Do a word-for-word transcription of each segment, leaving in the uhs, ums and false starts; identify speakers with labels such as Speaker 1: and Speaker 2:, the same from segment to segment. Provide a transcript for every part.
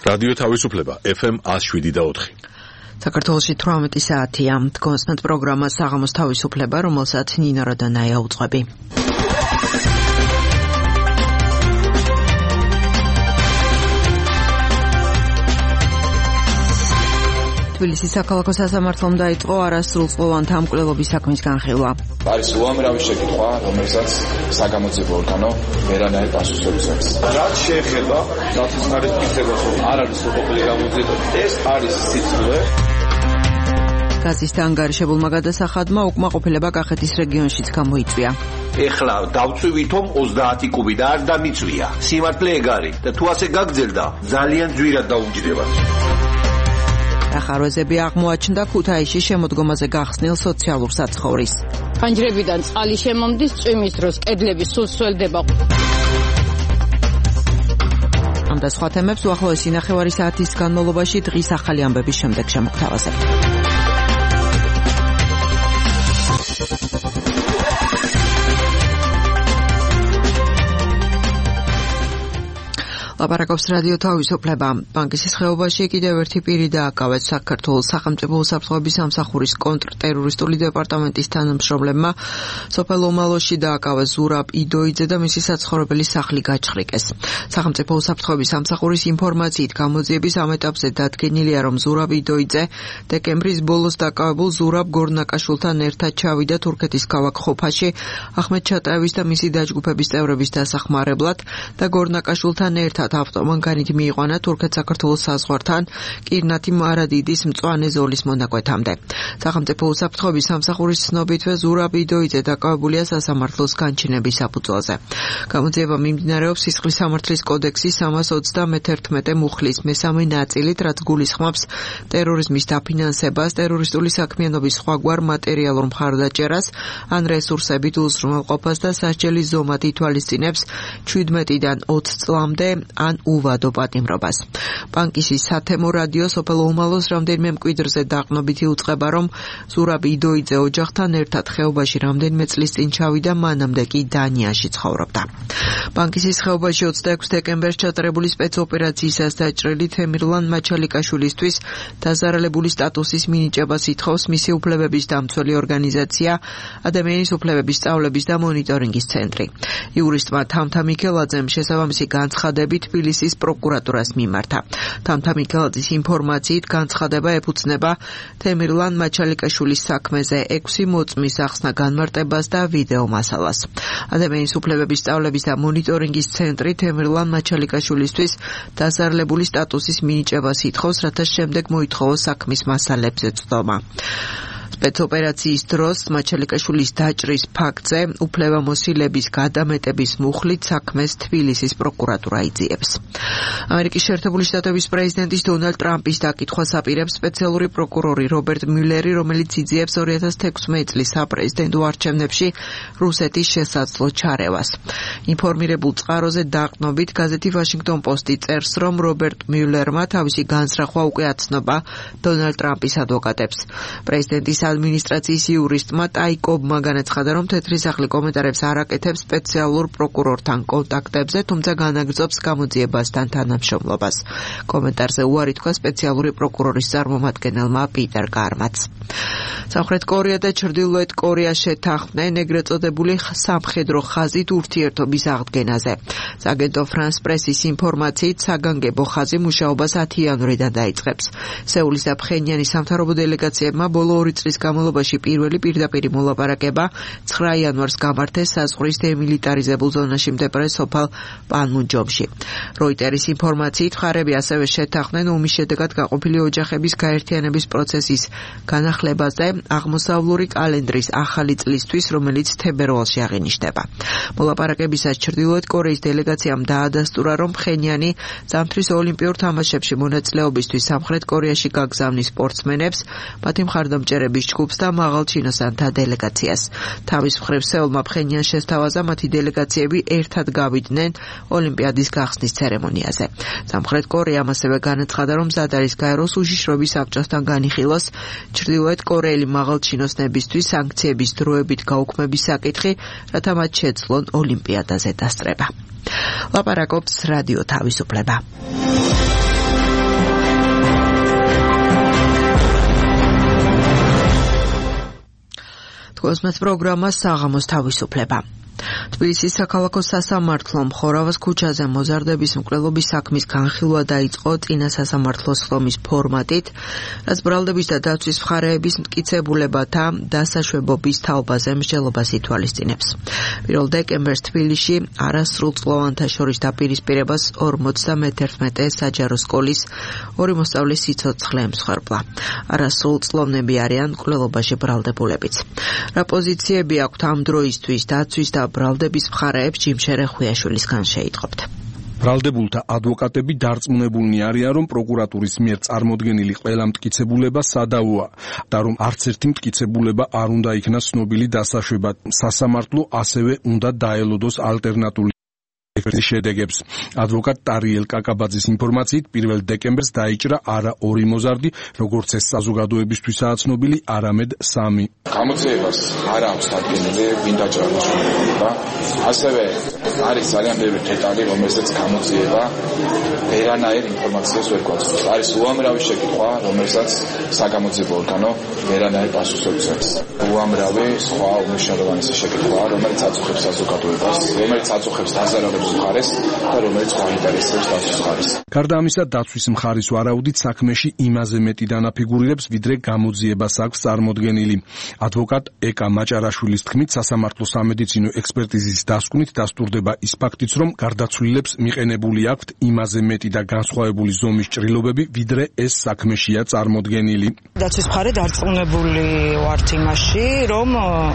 Speaker 1: რადიო თავისუფლება ეფ ემ one oh seven და four.
Speaker 2: საქართველოში თვრამეტი საათია. კონსტანტ პროგრამა საღამოს თავისუფლება, რომელსაც ნინო როდანაია უძღვები. თბილისის საქალაქო სასამართლომ დაიწყო არასრულწლოვანთა მკვლელობის საქმის განხილვა.
Speaker 3: არის უამრავი შეკითხვა, რომელსაც საგამოძიებო ორგანო ვერანაირ პასუხს უსვამს. რაც შეეხება დათვისმარეთ მითებას, რომ არ არის სრულყოფილი გამოძიება, ეს არის სიცილე.
Speaker 2: გაზის ანგარიშებულმა გადასახადმა უკმაყოფილება კახეთის რეგიონშიც გამოიწვია.
Speaker 4: ეხლა დავწვივითომ ოცდაათი კუბი და არ დამიწვია. სიმართლე ეგ არის და თუ ასე გაგრძელდა, ძალიან ძვირად დაუჯდება.
Speaker 2: ახარვეზები აღმოაჩნდა ქუთაისში შემოდგომაზე გახსნილ სოციალურ საცხოვრისს.
Speaker 5: ფანჯრებიდან წყალი შემომდის, წვიმის დროს კედლები სულ სველდება.
Speaker 2: ამ და სხვა თემებს უახლოესი ნახევარი საათის განმავლობაში დღის ახალი ამბების შემდეგ შემოგთავაზებთ. ლაპარაკობს რადიო თავისუფლება. ბანკისის ხეობაში კიდევ ერთი პირი დააკავეს. საქართველოს სახელმწიფო უსაფრთხოების სამსახურის კონტრტერორისტული დეპარტამენტის თანამშრომლებმა სოფელ ომალოში დააკავეს ზურაბ იდოიძე და მისი საცხოვრებელი სახლი გაჩხრიკეს. სახელმწიფო უსაფრთხოების სამსახურის ინფორმაციით გამოძიების ამ ეტაპზე დადგენილია, რომ ზურაბ იდოიძე დეკემბრის ბოლოს დაკავებულ ზურაბ გორნაკაშვილთან ერთად ჩავიდა თურქეთის ქალაქ ხოფაში ახმედ ჩატაევის და მისი დაჯგუფების წევრების დასახმარებლად და გორნაკაშვილთან ერთად ავტომანქანით მიიყვანა თურქეთ-საქართველოს საზღვართან კირნათი მარადიდის მწვანე ზოლის მონაკვეთამდე. სახელმწიფო უსაფრთხოების სამსახურის ცნობითვე ზურაბ იდოიძე დაკავებულია სასამართლოს განჩინების საფუძველზე. გამოძიება მიმდინარეობს სისხლის სამართლის კოდექსის სამას ოცდამეთერთმეტე მუხლის მესამე ნაწილით, რაც გულისხმობს ტერორიზმის დაფინანსებას, ტერორისტული საქმიანობის სხვაგვარ მატერიალურ მხარდაჭერას, ან რესურსებით უზრუნველყოფას და სასჯელის ზომად ითვალისწინებს ჩვიდმეტიდან ოცი წლამდე ან უვადო პატიმრობას. ბანკისის სათემო რადიო სოფელ ომალოს რამდენიმე მკვიდრზე დაყრდნობით იუწყება, რომ ზურაბ იდოიძე ოჯახთან ერთად ხეობაში რამდენიმე წლის წინ ჩავიდა, მანამდე კი დანიაში ცხოვრობდა. ბანკისის ხეობაში ოცდაექვსი დეკემბერს ჩატარებული სპეცოპერაციისას დაჭრილი თემირლან მაჩალიკაშვილისთვის დაზარალებული სტატუსის მინიჭებას ითხოვს მისი უფლებების დამცველი ორგანიზაცია ადამიანის უფლებების სწავლების და მონიტორინგის ცენტრი. იურისტმა თამთა მიქელაძემ შესაბამისი განცხადებით თბილისის პროკურატურას მიმართა. თამთა მიქელაძის ინფორმაციით განცხადება ეფუძნება თემირლან მაჩალიკაშვილის საქმეზე ექვსი მოწმის ახსნა განმარტებას და ვიდეო მასალას. ადამიანის უფლებების სწავლების და მონიტორინგის ცენტრი თემირლან მაჩალიკაშვილისთვის დაზარალებული სტატუსის მინიჭებას ითხოვს, რათა შემდეგ მოითხოვოს საქმის მასალებზე ცდომა. სპეცოპერაციის დროს მაჩალიკაშვილის დაჭრის ფაქტზე უფლებამოსილების გადამეტების მუხლით საქმეს თბილისის პროკურატურა იძიებს. ამერიკის შეერთებული შტატების პრეზიდენტის დონალდ ტრამპის დაკითხვას აპირებს სპეციალური პროკურორი რობერტ მიულერი, რომელიც იძიებს ორი ათას თექვსმეტი წლის საპრეზიდენტო არჩევნებში რუსეთის შესაძლო ჩარევას. ინფორმირებულ წყაროზე დაყრდნობით გაზეთი ვაშინგტონ პოსტი წერს, რომ რობერტ მიულერმა თავისი განზრახვა უკვე აცნობა დონალდ ტრამპის ადვოკატებს. პრეზიდენტის ადმინისტრაციის იურისტმა ტაიკობმა განაცხადა, რომ თეთრი სახლი კომენტარებს არ აკეთებს სპეციალურ პროკურორთან კონტაქტებზე, თუმცა განაგრძობს გამოძიებასთან თანამშრომლობას. კომენტარზე უარი თქვა სპეციალური პროკურორის წარმომადგენელმა პიტერ კარმაც. სამხრეთ კორეა და ჩრდილოეთ კორეა შეთანხმდნენ ეგრეთ წოდებული სამხედრო ხაზით ურთიერთობის აღდგენაზე. საგენტო ფრანს პრესის ინფორმაციით საგანგებო ხაზი მუშაობას ათი იანვრიდან დაიწყებს. სეულის და ფხენიანის სამთავრობო დელეგაციებმა ბოლო ორი წლის განმავლობაში პირველი პირდაპირი მოლაპარაკება ცხრა იანვარს გამართეს საზღვრის დემილიტარიზებულ ზონაში მდებარე სოფელ პანმუნჯომში. როიტერის ინფორმაციით მხარეები ასევე შეთანხმდნენ ომის შედეგად გაყოფილი ოჯახების გაერთიანების პროცესის განახლებაზე აღმოსავლური კალენდრის ახალი წლისთვის, რომელიც თებერვალში აღინიშნება. მოლაპარაკებისას ჩრდილოეთ კორეის დელეგაციამ დაადასტურა, რომ ფხენიანი ზამთრის ოლიმპიურ თამაშებში მონაწილეობისთვის სამხრეთ კორეაში გაგზავნის სპორტსმენებს, მათი მხარდამჭერების ჯგუფს და მაღალჩინოსანთა დელეგაციას. თავის მხრივ სეულმა ფხენიანს შესთავაზა მათი დელეგაციები ერთად გავიდნენ ოლიმპიადის გახსნის ცერემონიაზე. სამხრეთ კორეამ ასევე განაცხადა, რომ მზად არის გაეროს უშიშროების საბჭოსთან განიხილოს ჩრდილოეთ კორეელი მაღალჩინოსნებისთვის სანქციების დროებით გაუქმების საკითხი, რათა მათ შეძლონ ოლიმპიადაზე დასწრება. ლაპარაკობს რადიო თავისუფლება. Თქვენს პროგრამა საღამოს თავისუფლება. თბილისის საქალაქო სასამართლომ ხორავას ქუჩაზე მოზარდების მკვლელობის საქმის განხილვა დაიწყო წინა სასამართლოს ხლომის ფორმატით, რაც ბრალდების და დაცვის მხარეების მტკიცებულებათა დასაშვებობის თაობაზე მსჯელობას ითვალისწინებს. პირველ დეკემბერს თბილისში არასრულწლოვანთა შორის დაპირისპირებას ორმოცდამეთერთმეტე საჯარო სკოლის ორი მოსწავლის სიცოცხლე ემსხვერპლა. არასრულწლოვნები არიან მკვლელობაში ბრალდებულებიც. რა პოზიციები აქვთ ამ დროისთვის დაცვის და ბრალდების მხარეებს ჯიმშერე ხვიაშვილისგან შეიტყობთ.
Speaker 6: ბრალდებულთა ადვოკატები დარწმუნებულნი არიან, რომ პროკურატურის მიერ წარმოდგენილი ყველა მტკიცებულება სადავოა და რომ არც ერთი მტკიცებულება არ უნდა იქნას ცნობილი დასაშვებად. სასამართლო ასევე უნდა დაელოდოს ალტერნატიული შედეგებს. ადვოკატ ტარიელ კაკაბაძის ინფორმაციით პირველ დეკემბერს დაიჭრა არა ორი მოზარდი, როგორც ეს საზოგადოებისთვისაა ცნობილი, არამედ სამი.
Speaker 3: გამოძიებას არ აქვს დადგენილი ვინ დაჭრა მოშლება. ასევე არის ძალიან ბევრი დეტალი, რომელზეც გამოძიება ვერანაირ ინფორმაციას ვერ გვაძლევს. არის უამრავი შეკითხვა, რომელსაც საგამოძიებო ორგანო ვერანაირ პასუხს ვერ ძლევს. უამრავი სხვა უმნიშვნელოვანესი შეკითხვაა, რომელიც აწუხებს საზოგადოებას, რომელიც აწუხებს დაზარალების მხარეს და რომელიც გაინტერესებს დაცვის მხარეს.
Speaker 6: გარდა ამისა, დაცვის მხარის ვარაუდით საქმეში იმაზე მეტი დანაფიგურირებს, ვიდრე გამოძიებას აქვს წარმოდგენილი. ადვოკატ ეკა მაჭარაშვილის თქმით, სასამართლო სამედიცინო ექსპერტიზის დასკვნით დასტურდება ის ფაქტიც, რომ გარდაცვლილებს მიყენებული აქვთ იმაზე მეტი და განსხვავებული ზომის ჭრილობები, ვიდრე ეს საქმეშია წარმოდგენილი.
Speaker 7: დაცვის მხარე დარწმუნებული ვართ იმაში, რომ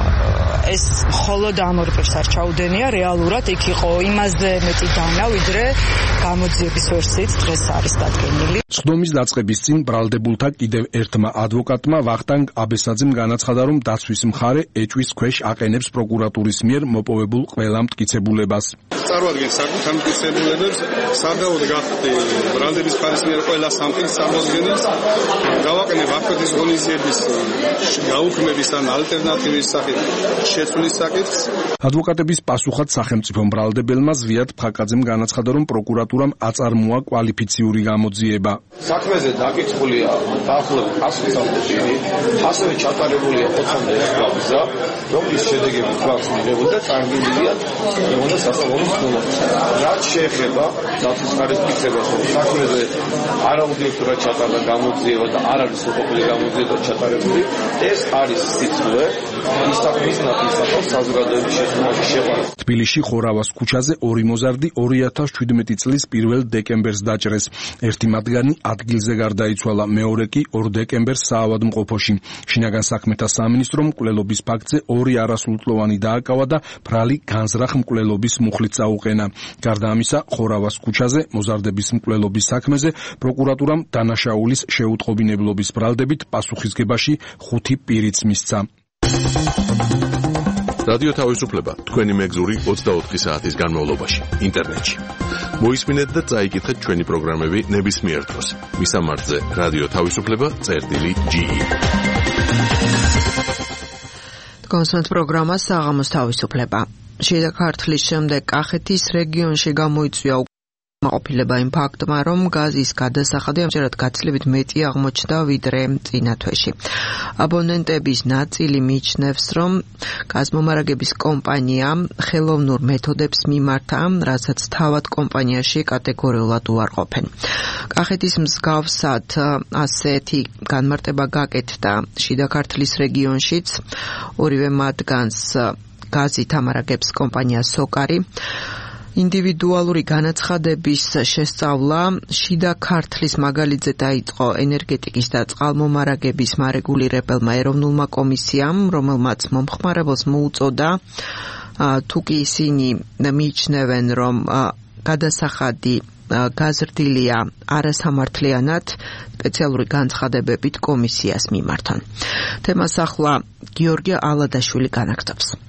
Speaker 7: ეს მხოლოდ ამ ორ პირს არ ჩაუდენია, რეალურად იქ იყო იმაზე მეტი დანა, ვიდრე გამოძიების ვერსიით დღეს არის დადგენილი.
Speaker 6: სხდომის დაწყების წინ ბრალდებულთა კიდევ ერთმა ადვოკატმა ვახტანგ აბესაძემ განაცხადა, რომ დაცვის მხარე ეჭვის ქვეშ აყენებს პროკურატურის მიერ მოპოვებულ ყველა მტკიცებულებას.
Speaker 8: წარმოადგენს საკუთარ მტკიცებულებებს, სადავოდ გახდი ბრალდების მხარის მიერ ყველა სამყის წარმოადგენს, გავაყენებ აფეთის ღონისძიების გაუქმების ან ალტერნატივის სახით შეცვლის საკითხს.
Speaker 6: ადვოკატების პასუხად სახელმწიფო ბრალდებელმა ზვიად ფხაკაძემ განაცხადა, რომ პროკურატურამ აწარმოა კვალიფიციური გამოძიება.
Speaker 3: საქმეზე დაკითხულია დაახლოებით ასი წუთი, ასევე ჩატარებულია ოცამდე გზა, რომლის შედეგები გვაქვს მიღებული და წარგილულია უნდა სასამართლოს ხმოვანს. რაც შეეხება დაცვის მხარის მტკიცებას, რომ საქმეზე არაუდიოქტორად ჩატარდა გამოძიება და არ არის უყოფელი გამოძიება ჩატარებული, ეს არის სიცოცხლე ის საქმის ნათლისათვის საზოგადოების შესწავლაში შეყვანა.
Speaker 6: თბილისში ხორავას ქუჩაზე ორი მოზარდი ორი ათას შვიდმეტი წლის პირველ დეკემბერს დაჭრეს. ერთი მათგანი ადგილზე გარდაიცვალა, მეორე კი ორ დეკემბერს საავადმყოფოში. შინაგან საქმეთა სამინისტრომ მკვლელობის ფაქტზე ორი არასრულწლოვანი დააკავა და ბრალი განზრახ მკვლელობის მუხლით წაუყენა. გარდა ამისა, ხორავას ქუჩაზე მოზარდების მკვლელობის საქმეზე პროკურატურამ დანაშაულის შეუტყობინებლობის ბრალდებით პასუხისგებაში ხუთი პირიც მისცა.
Speaker 1: რადიო თავისუფლება თქვენი მეგზური ოცდაოთხი საათის განმავლობაში ინტერნეტში. მოისმინეთ და წაიკითხეთ ჩვენი პროგრამები ნებისმიერ დროს. მისამართზე რადიო თავისუფლება წერტილი ჯი ი.
Speaker 2: თქვენს პროგრამა საღამოს თავისუფლება. შიდა ქართლის შემდეგ კახეთის რეგიონში გამოიწვია მაყოფილება იმ ფაქტმა, რომ გაზის გადასახადი ამჯერად გაცილებით მეტი აღმოჩნდა ვიდრე წინა თვეში. აბონენტების ნაწილი მიიჩნევს, რომ გაზმომარაგების კომპანია ხელოვნურ მეთოდებს მიმართა, რასაც თავად კომპანიაში კატეგორიულად უარყოფენ. კახეთის მსგავსად ასეთი განმარტება გაკეთდა შიდა ქართლის რეგიონშიც, ორივე მათგანს გაზით ამარაგებს კომპანია სოკარი. ინდივიდუალური განაცხადების შესწავლა შიდა ქართლის მაგალითზე დაიწყო ენერგეტიკის და წყალმომარაგების მარეგულირებელმა ეროვნულმა კომისიამ, რომელმაც მომხმარებელს მოუწოდა, თუ კი ისინი მიიჩნევენ, რომ გადასახადი გაზრდილია არასამართლიანად, სპეციალური განცხადებებით კომისიას მიმართონ. თემას ახლა გიორგი ალადაშვილი განაგრძობს.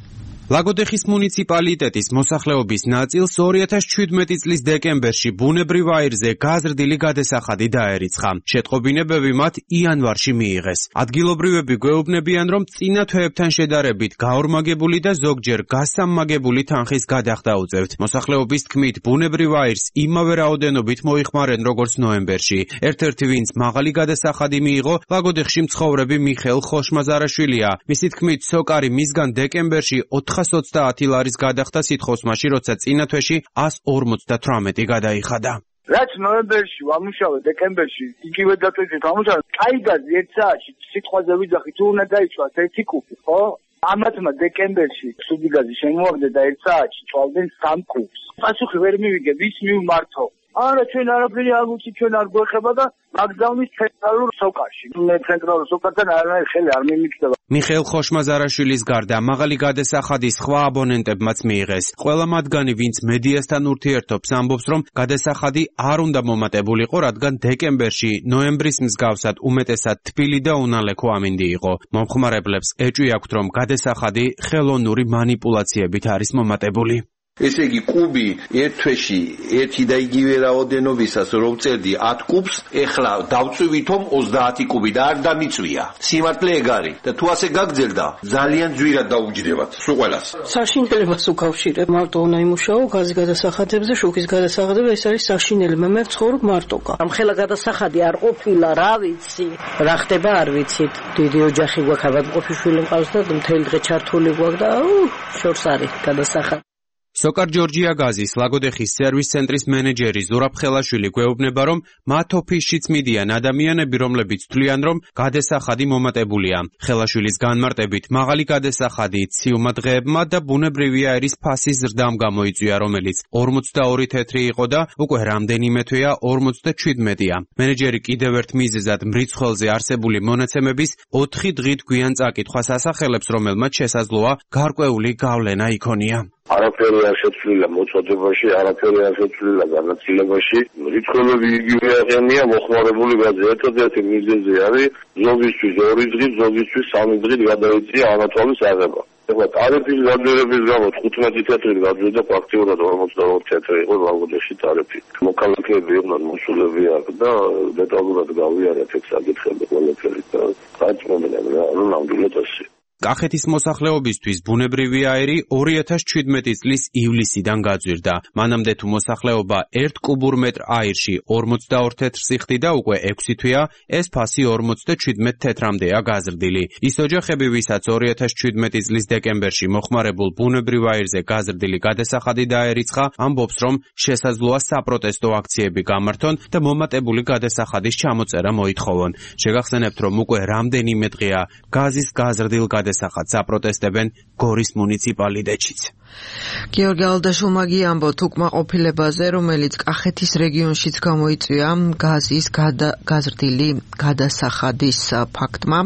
Speaker 9: ლაგოდეხის მუნიციპალიტეტის მოსახლეობის ნაწილს ორი ათას ჩვიდმეტი წლის დეკემბერში ბუნებრივ აირზე გაზრდილი გადასახადი დაერიცხა. შეტყობინებები მათ იანვარში მიიღეს. ადგილობრივები გვეუბნებიან, რომ წინა თვეებთან შედარებით გაორმაგებული და ზოგჯერ გასამმაგებული თანხის გადახდა უწევთ. მოსახლეობის თქმით, ბუნებრივ აირს იმავე რაოდენობით მოიხმარენ როგორც ნოემბერში. ერთ-ერთი, ვინც მაღალი გადასახადი მიიღო, ლაგოდეხში მცხოვრები მიხეილ ხოშმაზარაშვილია. მისი თქმით, სოკარი მისგან დეკემბერში ოთხას ოცდაათი ლარის გადახდა სითხოვს, მაშინ როცა წინა თვეში ას ორმოცდათვრამეტი გადაიხადა.
Speaker 10: რაც ნოემბერში ვამუშავე, დეკემბერში იგივე დაწესით ამუშავე, კაი გაზი ერთ საათში სიტყვაზე ვიძახი, თუ უნდა დაიცვას ერთი კუბი, ხო? ამათმა დეკემბერში სუდი გაზი შემოაგდა და ერთ საათში წვალდნენ სამ კუბს. პასუხი ვერ მივიგე, ვის მივმართო? არა, ჩვენ არაფერი არ ვიცით, ჩვენ არ გვეხება და მაგდაუნის ცენტრალურ სოკარში. მე ცენტრალურ სოკართან არანაირი ხელი არ მიმიქცევა.
Speaker 9: მიხეილ ხოშმაზარაშვილის გარდა მაღალი გადასახადი სხვა აბონენტებმაც მიიღეს. ყველა მათგანი, ვინც მედიასთან ურთიერთობს, ამბობს, რომ გადასახადი არ უნდა მომატებულიყო, რადგან დეკემბერში ნოემბრის მსგავსად უმეტესად თბილი და უნალექო ამინდი იყო. მომხმარებლებს ეჭვი აქვთ, რომ გადასახადი ხელოვნური манипуляციებით არის მომატებული.
Speaker 4: ესე იგი კუბი ერთ თვეში ერთი და იგივე რაოდენობისას რომ წერდი ათ კუბს, ეხლა დავწვივითომ ოცდაათი კუბი და არ დამიწვია. სიმართლე ეგ არის და თუ ასე გაგძელდა, ძალიან ძვირად დაუჯდებათ სულ ყველას.
Speaker 11: საშინელებას უკავშირებ, მარტო უნდა იმუშაო გაზის გადასახადებზე, შუქის გადასახადებზე, ეს არის საშინელება. მე ვცხოვრობ მარტოკა. ამ ხელა გადასახადი არ ყოფილა, რა ვიცი. რა ხდება არ ვიცით. დიდი ოჯახი გვაქვს, ავადმყოფიშვილი მყავს და მთელი დღე ჩართული გვაქვს და შორს არის გადასახადი.
Speaker 9: სოკარ ჯორჯია გაზის ლაგოდეხის სერვის ცენტრის მენეჯერი ზურაბ ხელაშვილი გვეუბნება, რომ მათ ოფისშიც მიდიან ადამიანები, რომლებიც თვლიან, რომ გადასახადი მომატებულია. ხელაშვილის განმარტებით, მაღალი გადასახადი ციუმა დღეებმა და ბუნებრივი აირის ფასის ზრდამ გამოიწვია, რომელიც ორმოცდაორი თეთრი იყო და უკვე რამდენიმე თვეა ორმოცდაჩვიდმეტია. მენეჯერი კიდევ ერთ მიზეზად მრიცხველზე არსებული მონაცემების ოთხი დღით გვიან წაკითხვას ასახელებს, რომელმაც შესაძლოა გარკვეული გავლენა იქონია.
Speaker 10: არაფერი არ შეცვლილა მოწოდებაში, არაფერი არ შეცვლილა განაწილებაში. რიცხვები იგივე აღენია, მოხმარებული გაზი ერთადერთი მიზეზი არის ზოგისთვის ორი დღით, ზოგისთვის სამი დღით გადაიწია ანათვალის აღება. ეხლა ტარიფის გაძლიერების გამო თხუთმეტი თეთრი გაძლიერდა ფაქტიურად ორმოცდაორი თეთრი იყო ლაგოდეხში ტარიფი. მოქალაქეები იყვნენ მოსულები აქ და დეტალურად გავიარეთ ეს საკითხები ყველაფერი და გაიწმენდა რა ნამდვილად ასე.
Speaker 9: კახეთის მოსახლეობისთვის ბუნებრივი აირი ორი ათას ჩვიდმეტი წლის ივლისიდან გაძვირდა. მანამდე თუ მოსახლეობა ერთ კუბურ მეტრ აირში ორმოცდაორ თეთრს იხდიდა, უკვე ექვსი თვეა ეს ფასი ორმოცდაჩვიდმეტ თეთრამდეა გაზრდილი. ის ოჯახები, ვისაც ორი ათას ჩვიდმეტი წლის დეკემბერში მოხმარებულ ბუნებრივ აირზე გაზრდილი გადასახადი დაერიცხა, ამბობს, რომ შესაძლოა საპროტესტო აქციები გამართონ და მომატებული გადასახადის ჩამოწერა მოითხოვონ. შეგახსენებთ, რომ უკვე რამდენიმე დღეა გაზის გაზრდილ გადასახადს აპროტესტებენ გორის მუნიციპალიტეტშიც.
Speaker 2: გიორგი ალდაშულმა ამბობს უკმაყოფილებაზე, რომელიც კახეთის რეგიონშიც გამოიწვია გაზის გაზრდილი გადასახადის ფაქტმა.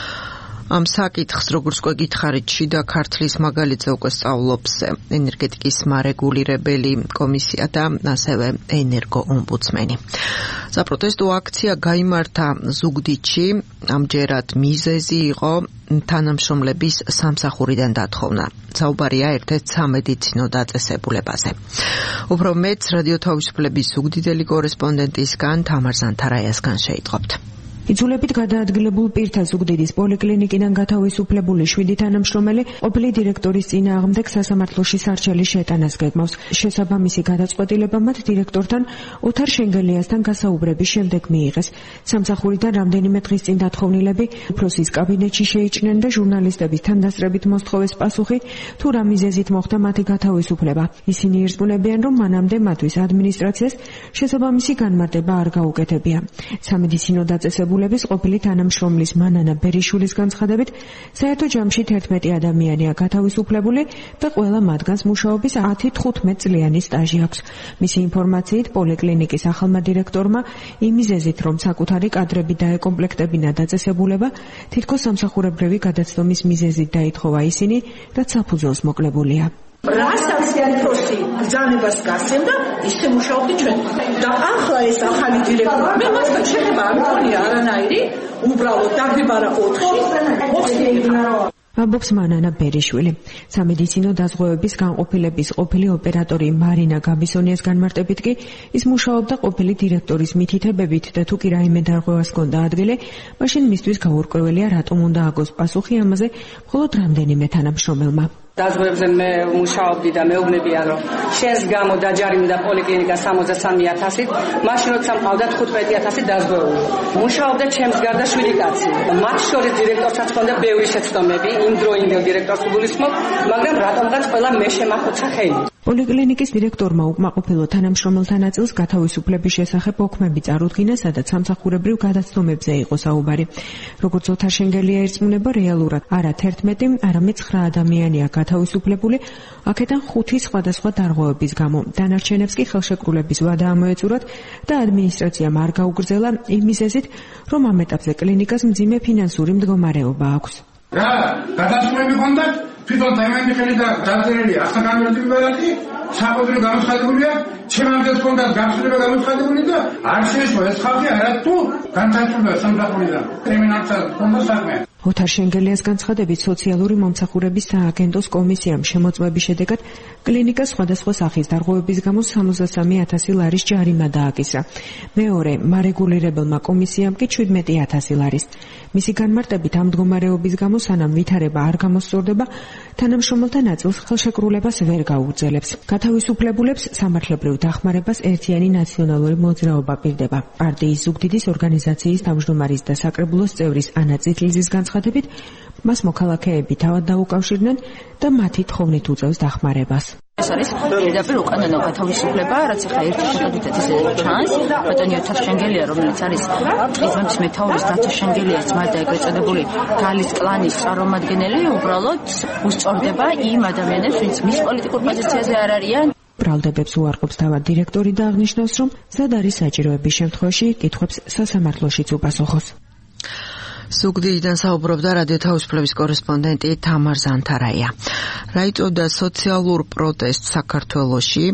Speaker 2: ამ საკითხს, როგორც უკვე გითხარით, შიდა ქართლის მაგალითზე უკვე სწავლობს ენერგეტიკის მარეგულირებელი კომისია და ასევე ენერგოომბუდსმენი. საპროტესტო აქცია გაიმართა ზუგდიდში, ამჯერად მიზეზი იყო თანამშრომლების სამსახურიდან დათხოვნა. საუბარია ერთ-ერთ სამედიცინო დაწესებულებაზე. უფრო მეტს რადიო თავისუფლების ზუგდიდელი კორესპონდენტისგან თამარ ზანთარაიასგან შეიტყობთ.
Speaker 12: იძულებით გადაადგილებულ პირთა ზუგდიდის პოლიკლინიკიდან გათავისუფლებული შვიდი თანამშრომელი ყოფილი დირექტორის წინააღმდეგ სასამართლოში სარჩელის შეტანას გეგმავს. შესაბამისი გადაწყვეტილება მათ დირექტორთან ოთარ შენგელიასთან გასაუბრების შემდეგ მიიღეს. სამსახურიდან რამდენიმე დღის წინ დათხოვნილები უფროსის კაბინეტში შეიჭნენ და ჟურნალისტების თანდასწრებით მოსთხოვეს პასუხი, თუ რა მიზეზით მოხდა მათი გათავისუფლება. ისინი ირწმუნებიან, რომ მანამდე მათთვის ადმინისტრაციას შესაბამისი განმარტება არ გაუკეთებია. სამედიცინო დაწესებულებები ყოფილი თანამშრომლის მანანა ბერიშვილის განცხადებით, საერთო ჯამში თერთმეტი ადამიანია გათავისუფლებული და ყველა მათგანს მუშაობის ათი თხუთმეტ წლიანი სტაჟი აქვს. მისი ინფორმაციით, პოლიკლინიკის ახალმა დირექტორმა იმიზეზით, რომ საკუთარი კადრები დაეკომპლექტებინა დაწესებულება, თითქოს სამსახურებრივი გადაცდომის მიზეზით დაითხოვა ისინი, რაც საფუძველს მოკლებულია.
Speaker 13: რასაც უფროსი ბრძანებას გასცემდა, ისე მუშაობდი ჩვენ. და ახლა ეს ახალი დირექტორი, მე მართლა შეიძლება არ მქონია არანაირი, უბრალოდ დაგვიბარა ოთხი, ოთხი იგნორა.
Speaker 12: ამბობს მანანა ბერიშვილი. სამედიცინო დაზღვევების განყოფილების ყოფილი ოპერატორი მარინა გაბისონიას განმარტებით კი ის მუშაობდა ყოფილი დირექტორის მითითებებით და თუ კი რაიმე დარღვევას ჰქონდა ადგილი, მაშინ მისთვის გაურკვეველია რატომ უნდა აგოს პასუხი ამაზე მხოლოდ რამდენიმე თანამშრომელმა.
Speaker 14: დაზღვევებზე მე მუშაობდი და მეუბნებიან რომ შენს გამო დაჯარიმდა პოლიკლინიკა სამოცდასამი ათასით, მაშინ როცა მყავდა თხუთმეტი ათასი დაზღვეული. მუშაობდა ჩემს გარდა შვიდი კაცი. მათ შორის დირექტორსაც ჰქონდა ბევრი შეცდომები, იმ დროინდელ დირექტორს უგულისხმობ, მაგრამ რატომღაც ყველა მე შემახოცა ხელი.
Speaker 12: პოლიკლინიკის დირექტორმა უკმაყოფილო თანამშრომელთა ნაწილს გათავისუფლების შესახებ ოქმები წარუდგინა, სადაც სამსახურებრივ გადაცდომებზე იყო საუბარი. როგორც ოთარ შენგელია ერწმუნება, რეალურად არა თერთმეტი, არამედ ცხრა ადამიანია გათავისუფლებული, აქედან ხუთი სხვადასხვა დარღვევების გამო. დანარჩენებს კი ხელშეკრულების ვადა ამოეწურათ და ადმინისტრაციამ არ გაუგრძელა იმ მიზეზით, რომ ამ ეტაპზე კლინიკას მძიმე ფინანსური მდგომარეობა აქვს.
Speaker 15: რა, გადასვლები ხონდა? თვითონ თემენი ხელი და დაწერილი ახსნა-განმარტები ბალანსი საყოველთაო გამოცხადებულია, ჩემამდეც ხონდა გახსნება გამოცხადებული და არ შეეშვა ეს ხალხი არა თუ განთავსება სამსახურიდან. კრიმინალთა ხონდა საქმე.
Speaker 12: ოთარ შენგელიას განცხადებით სოციალური მომსახურების სააგენტოს კომისიამ შემოწმების შედეგად კლინიკას სხვადასხვა სახის დარღვევების გამო სამოცდასამი ათასი ლარის ჯარიმა დააკისრა. მეორე მარეგულირებელმა კომისიამ კი შვიდმეტი ათასი ლარის. მისი განმარტებით ამ მდგომარეობის გამო სანამ ვითარება არ გამოსწორდება, თანამშრომელთა ნაწილს ხელშეკრულებას ვერ გაუგრძელებს. გათავისუფლებულებს სამართლებრივ დახმარებას ერთიანი ნაციონალური მოძრაობა პირდება. პარტიის ზუგდიდის ორგანიზაციის თავმჯდომარის და საკრებულოს წევრის ანა წითლიძის განცხადებით, მას მოქალაქეები თავად დაუკავშირდნენ და მათი თხოვნით უწევს დახმარებას.
Speaker 16: ეს არის პირდაპირ უკანონო გათავისუფლება, რაც ახლა ერთი შეხედვითაც ისე ჩანს. ბატონი ოთარ შენგელია, რომელიც არის ყიზმების მეთაურის დათა შენგელიას ძმა და ეგრეთ წოდებული გალის კლანის წარმომადგენელი, უბრალოდ უსწორდება იმ ადამიანებს, ვინც მის პოლიტიკურ პოზიციაზე არ არიან.
Speaker 12: ბრალდებებს უარყოფს თავად დირექტორი და აღნიშნავს, რომ სად არის საჭიროების შემთხვევაში კითხვებს სასამართლოშიც უპასუხოს.
Speaker 2: ზუგდიდიდან საუბრობდა რადიო თავისუფლების კორესპონდენტი თამარ ზანთარაია. რა იწვევდა სოციალურ პროტესტს საქართველოში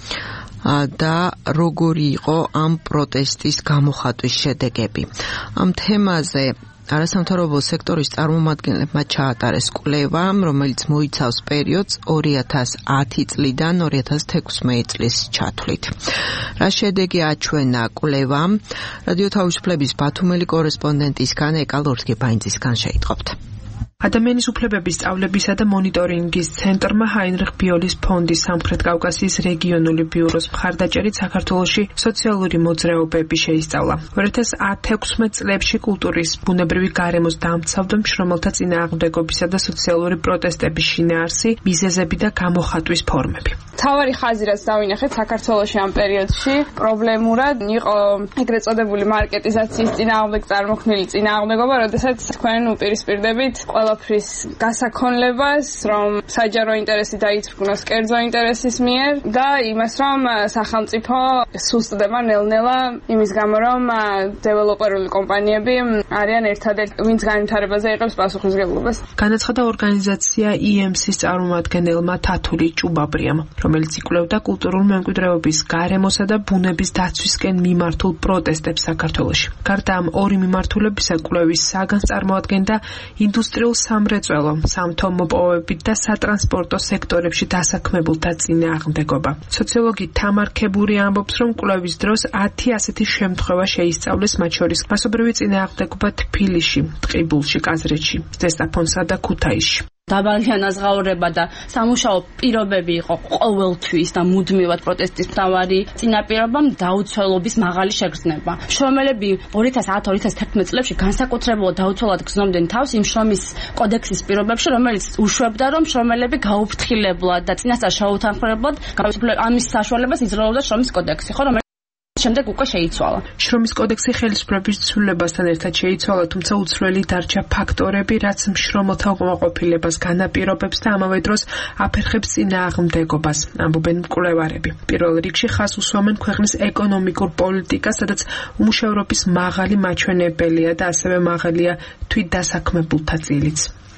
Speaker 2: და როგორი იყო ამ პროტესტის გამოხატვის შედეგები. ამ თემაზე არასამთავრობო სექტორის წარმომადგენლებმა ჩაატარეს კვლევა, რომელიც მოიცავს პერიოდს ორი ათას ათი წლიდან ორი ათას თექვსმეტი წლის ჩათვლით. რა შედეგი აჩვენა კვლევამ? რადიო თავისუფლების ბათუმელი კორესპონდენტისგან ეკა ლორთგებაინძისგან შეიტყობთ.
Speaker 17: ადამიანის უფლებების სწავლებისა და მონიტორინგის ცენტრმა ჰაინრიხ ბიოლის ფონდის სამხრეთ კავკასიის რეგიონული ბიუროს მხარდაჭერით საქართველოში სოციალური მოძრაობები შეისწავლა. ორი ათას თექვსმეტ წლებში კულტურის ბუნებრივი გარემოს დამცავდა მშრომელთა წინააღმდეგობისა და სოციალური პროტესტების შინაარსი, მიზეზები და გამოხატვის ფორმები.
Speaker 18: თავარი ხაზი რაც დავინახეთ საქართველოში ამ პერიოდში პრობლემურად იყო ეგრეთ წოდებული მარკეტიზაციის წინააღმდეგ წარმოქმნილი წინააღმდეგობა, როდესაც თქვენ უპირისპირდებით ყველაფრის გასაქონლებას, რომ საჯარო ინტერესი დაიწრგუნოს კერძო ინტერესის მიერ და იმას, რომ სახელმწიფო სუსტდება ნელ-ნელა იმის გამო, რომ დეველოპერული კომპანიები არიან ერთადერთი, ვინც განვითარებაზე იღებს პასუხისმგებლობას.
Speaker 17: განაცხადა ორგანიზაცია ი ემ სის წარმომადგენელმა თათული ჭუბაბრიამ, რომელიც იკვლევდა კულტურულ მემკვიდრეობის გარემოსა და ბუნების დაცვისკენ მიმართულ პროტესტებს საქართველოში. გარდა ამ ორი მიმართულებისა, კვლევის საგანს წარმოადგენდა ინდუსტრიულ სამრეწველო, სამთო მოპოვებით და სატრანსპორტო სექტორებში დასაქმებულთა წინააღმდეგობა. სოციოლოგი თამარ ქებური ამბობს, რომ კვლევის დროს ათი ასეთი შემთხვევა შეისწავლეს, მათ შორის მასობრივი წინააღმდეგობა თბილისში, ტყიბულში, კაზრეთში, ზესტაფონსა და ქუთაისში.
Speaker 16: დაბალი ანაზღაურება და სამუშაო პირობები იყო ყოველთვის და მუდმივად პროტესტის მთავარი წინაპირობა დაუცველობის მაღალი შეგრძნება. შრომელები ორი ათას ათი ორი ათას თერთმეტ წლებში განსაკუთრებულად დაუცველად გრძნობდნენ თავს იმ შრომის კოდექსის პირობებში, რომელიც უშვებდა, რომ შრომელები გაუფრთხილებლად და წინასწარ შეუთანხმებლად ამის საშუალებას იძლეოდა შრომის კოდექსი, ხო, რომელიც შემდეგ უკვე შეიცვალა.
Speaker 17: შრომის კოდექსი ხელისუფლების ცვლილებასთან ერთად შეიცვალა, თუმცა უცვლელი დარჩა ფაქტორები, რაც მშრომელთა უკმაყოფილებას განაპირობებს და ამავე დროს აფერხებს წინააღმდეგობას, ამბობენ მკვლევარები. პირველ რიგში ხაზს უსვამენ ქვეყნის ეკონომიკურ პოლიტიკას, სადაც უმუშევრობის მაღალი მაჩვენებელია და ასევე მაღალია თვითდასაქმებულთა წილიც.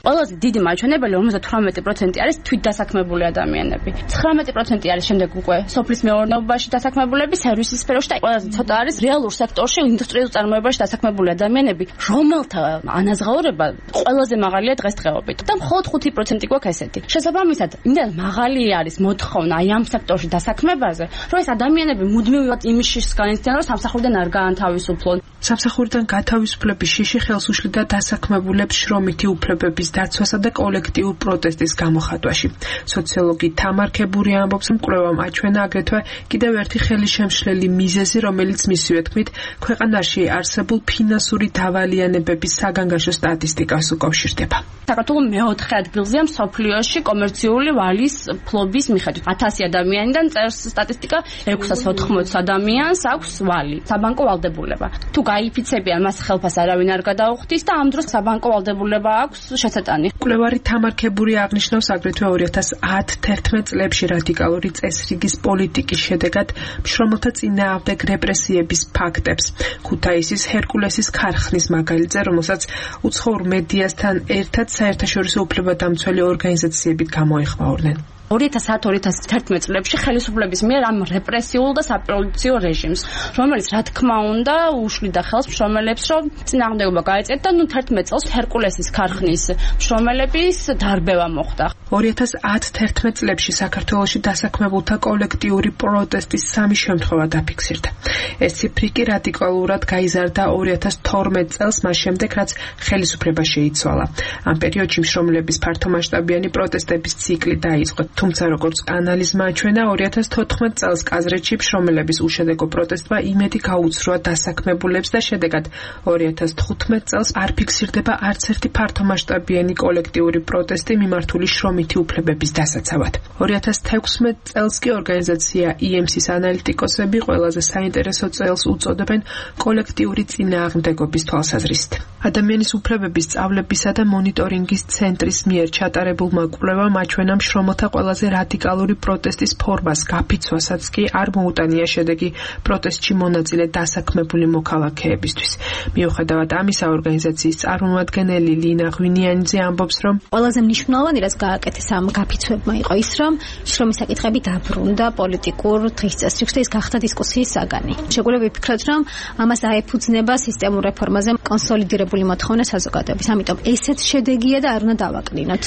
Speaker 16: ყველაზე დიდი მაჩვენებელი ორმოცდათვრამეტი პროცენტი არის თვითდასაქმებული ადამიანები. ცხრამეტი პროცენტი არის შემდეგ უკვე სოფლის მეურნეობაში დასაქმებულები, სერვისის სფეროში და ყველაზე ცოტა არის რეალურ სექტორში, ინდუსტრიულ წარმოებაში დასაქმებული ადამიანები, რომელთა ანაზღაურება ყველაზე მაღალია დღესდღეობით. და მხოლოდ ხუთი პროცენტი გვაქვს ესეთი. შესაბამისად, იმდენ მაღალი არის მოთხოვნა აი ამ სექტორში დასაქმებაზე, რომ ეს ადამიანები მუდმივად იმის განიცდიან, რომ სამსახურიდან არ გაანთავისუფლონ.
Speaker 17: სამსახურიდან გათავისუფლების შიში ხელს უშლიდა დასაქმებულებს შრომითი უფლებების დაცვასა და კოლექტიურ პროტესტის გამოხატვაში. სოციოლოგი თამარ ქებური ამბობს, რომ კვლევამ აჩვენა აგრეთვე კიდევ ერთი ხელისშემშლელი მიზეზი, რომელიც მისივე თქმით ქვეყანაში არსებულ ფინანსური დავალიანებების საგანგაშო სტატისტიკას უკავშირდება.
Speaker 16: საქართველოს მეოთხე ადგილზეა მსოფლიოში კომერციული ვალის ფლობის მიხედვით. ათასი ადამიანიდან წერს სტატისტიკა, ექვსას ოთხმოცი ადამიანს აქვს ვალი, საბანკო ვალდებულება. თუ გაიფიცებიან მას ხელფას არავინ არ გადაუხდის და ამ დროს საბანკო ვალდებულება აქვს შესატანი.
Speaker 17: კვლევარი თამარ ქებური აღნიშნავს აგრეთვე ორი ათას ათი-თერთმეტ წლებში რადიკალური წესრიგის პოლიტიკის შედეგად მშრომელთა წინააღმდეგ რეპრესიების ფაქტებს. ქუთაისის ჰერკულესის ქარხნის მაგალითზე, რომელსაც უცხოურ მედიასთან ერთად საერთაშორისო უფლებადამცველი ორგანიზაციებით გამოეხმაურნენ.
Speaker 16: ორი ათას ათი ორი ათას თერთმეტ წლებში ხელისუფლების მიერ ამ რეპრესიულ და საპროლიციო რეჟიმს, რომელიც რა თქმა უნდა უშლიდა ხელს მშრომელებს, რომ წინააღმდეგობა გაეწიათ და ნუ თერთმეტ წელს ჰერკულესის ქარხნის მშრომელების დარბევა მოხდა.
Speaker 17: ორი ათას ათი-თერთმეტ წლებში საქართველოში დასაქმებულთა კოლექტიური პროტესტის სამი შემთხვევა დაფიქსირდა. ეს ციფრი კი რადიკალურად გაიზარდა ორი ათას თორმეტ წელს, მას შემდეგ რაც ხელისუფლება შეიცვალა. ამ პერიოდში მშრომელების ფართომასშტაბიანი პროტესტების ციკლი დაიწყო. თუმცა როგორც ანალიზმა აჩვენა, ორი ათას თოთხმეტ წელს კაზრეთში მშრომელების უშედეგო პროტესტმა იმედი გაუცროა დასაქმებულებს და შედეგად ორი ათას თხუთმეტ წელს არ ფიქსირდება არც ერთი ფართომასშტაბიანი კოლექტიური პროტესტი მიმართული შრომითი უფლებების დასაცავად. ორი ათას თექვსმეტ წელს კი ორგანიზაცია ი ემ სის ანალიტიკოსები ყველაზე საინტერესო წელს უწოდებენ კოლექტიური წინააღმდეგობის თვალსაზრისით. ადამიანის უფლებების სწავლებისა და მონიტორინგის ცენტრის მიერ ჩატარებულმა კვლევამ აჩვენა მშრომელთა ყველაზე რადიკალური პროტესტის ფორმას გაფიცვასაც კი არ მოუტანია შედეგი პროტესტში მონაწილე დასაქმებული მოქალაქეებისთვის. მიუხედავად ამისა, ორგანიზაციის წარმომადგენელი ლინა ღვინიანიძე ამბობს, რომ
Speaker 19: ყველაზე მნიშვნელოვანი რაც გააკეთეს ამ გაფიცვებმა იყო ის, რომ შრომის საკითხები დაბრუნდა პოლიტიკურ დღის წესრიგში და ის გახდა დისკუსიის საგანი. შეგვიძლია ვიფიქროთ, რომ ამას აეფუძნება სისტემურ რეფორმაზე კონსოლიდირებული მოთხოვნა საზოგადოების. ამიტომ ესეც შედეგია და არ უნდა დავაკნინოთ.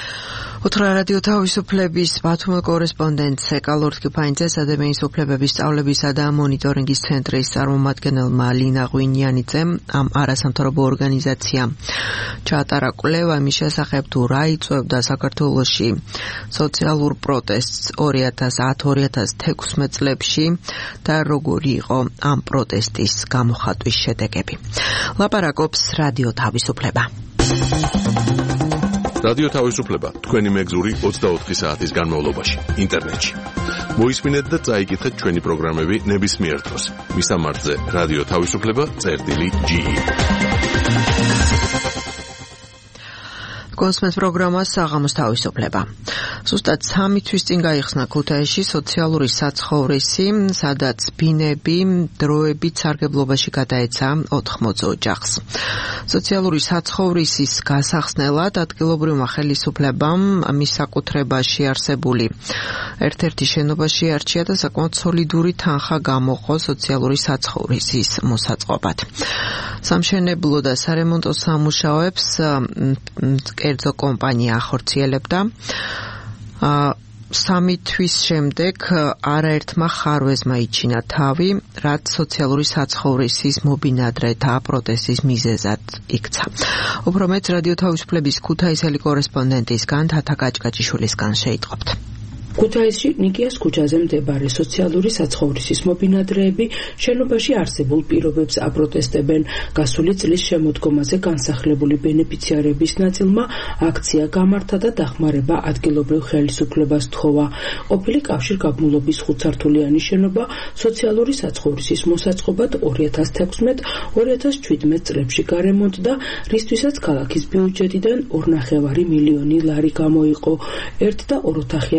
Speaker 2: უთხრა რადიო თავისუფლების ბათუმელ კორესპონდენტ ეკალორ თქიფანიძეს ადამიანის უფლებების სწავლებისა და მონიტორინგის ცენტრის წარმომადგენელმა ლინა ღვინიანიძემ ამ არასამთავრობო ორგანიზაციამ ჩაატარა კვლევა მის შესახებ თუ რა იწვევდა საქართველოში სოციალურ პროტესტს ორი ათას ათი ორი ათას თექვსმეტ წლებში და როგორი იყო ამ პროტესტის გამოხატვის შედეგები. ლაპარაკობს რადიო თავისუფლება.
Speaker 1: რადიო თავისუფლება თქვენი მეგზური ოცდაოთხი საათის განმავლობაში ინტერნეტში. მოისმინეთ და წაიკითხეთ ჩვენი პროგრამები ნებისმიერ დროს. მისამართზე რადიო თავისუფლება წერტილი ჯი ი.
Speaker 2: კონსმენს პროგრამა საღამოს თავისუფლება. ზუსტად სამი თვის წინ გაიხსნა ქუთაისში სოციალური საცხოვრისი, სადაც ბინები დროებით სარგებლობაში გადაეცა ოთხმოცი ოჯახს. სოციალური საცხოვრისის გასახსნელად ადგილობრივმა ხელისუფლებამ მის საკუთრებაში არსებული ერთ-ერთი შენობა შეარჩია და საკმაოდ სოლიდური თანხა გამოყო სოციალური საცხოვრისის მოსაწყობად. სამშენებლო და სარემონტო სამუშაოებს კერძო კომპანია ახორციელებდა. სამი თვის შემდეგ არაერთმა ხარვეზმა იჩინა თავი, რაც სოციალური საცხოვრისის მობინადრეთა პროტესტის მიზეზად იქცა. უფრო მეტ რადიო თავისუფლების ქუთაისელი კორესპონდენტისგან თათა გაჭგაჭიშვილისგან შეიტყობთ.
Speaker 20: ქუთაისში ნიკიას ქუჩაზე მდებარე სოციალური საცხოვრისის მობინადრეები შენობაში არსებულ პირობებს აპროტესტებენ. გასული წლის შემოდგომაზე განსახლებული ბენეფიციარების ნაწილმა აქცია გამართა და დახმარება ადგილობრივ ხელისუფლებას თხოვა. ყოფილი კავშირგაბმულობის ხუთსართულიანი შენობა სოციალური საცხოვრისის მოსაწყობად ორი ათას თექვსმეტ ორი ათას შვიდმეტ წლებში გარემონტდა, რისთვისაც ქალაქის ბიუჯეტიდან ორ ნახევარი მილიონი ლარი გამოიყო. ერთ და ორ ოთახიან ბინებში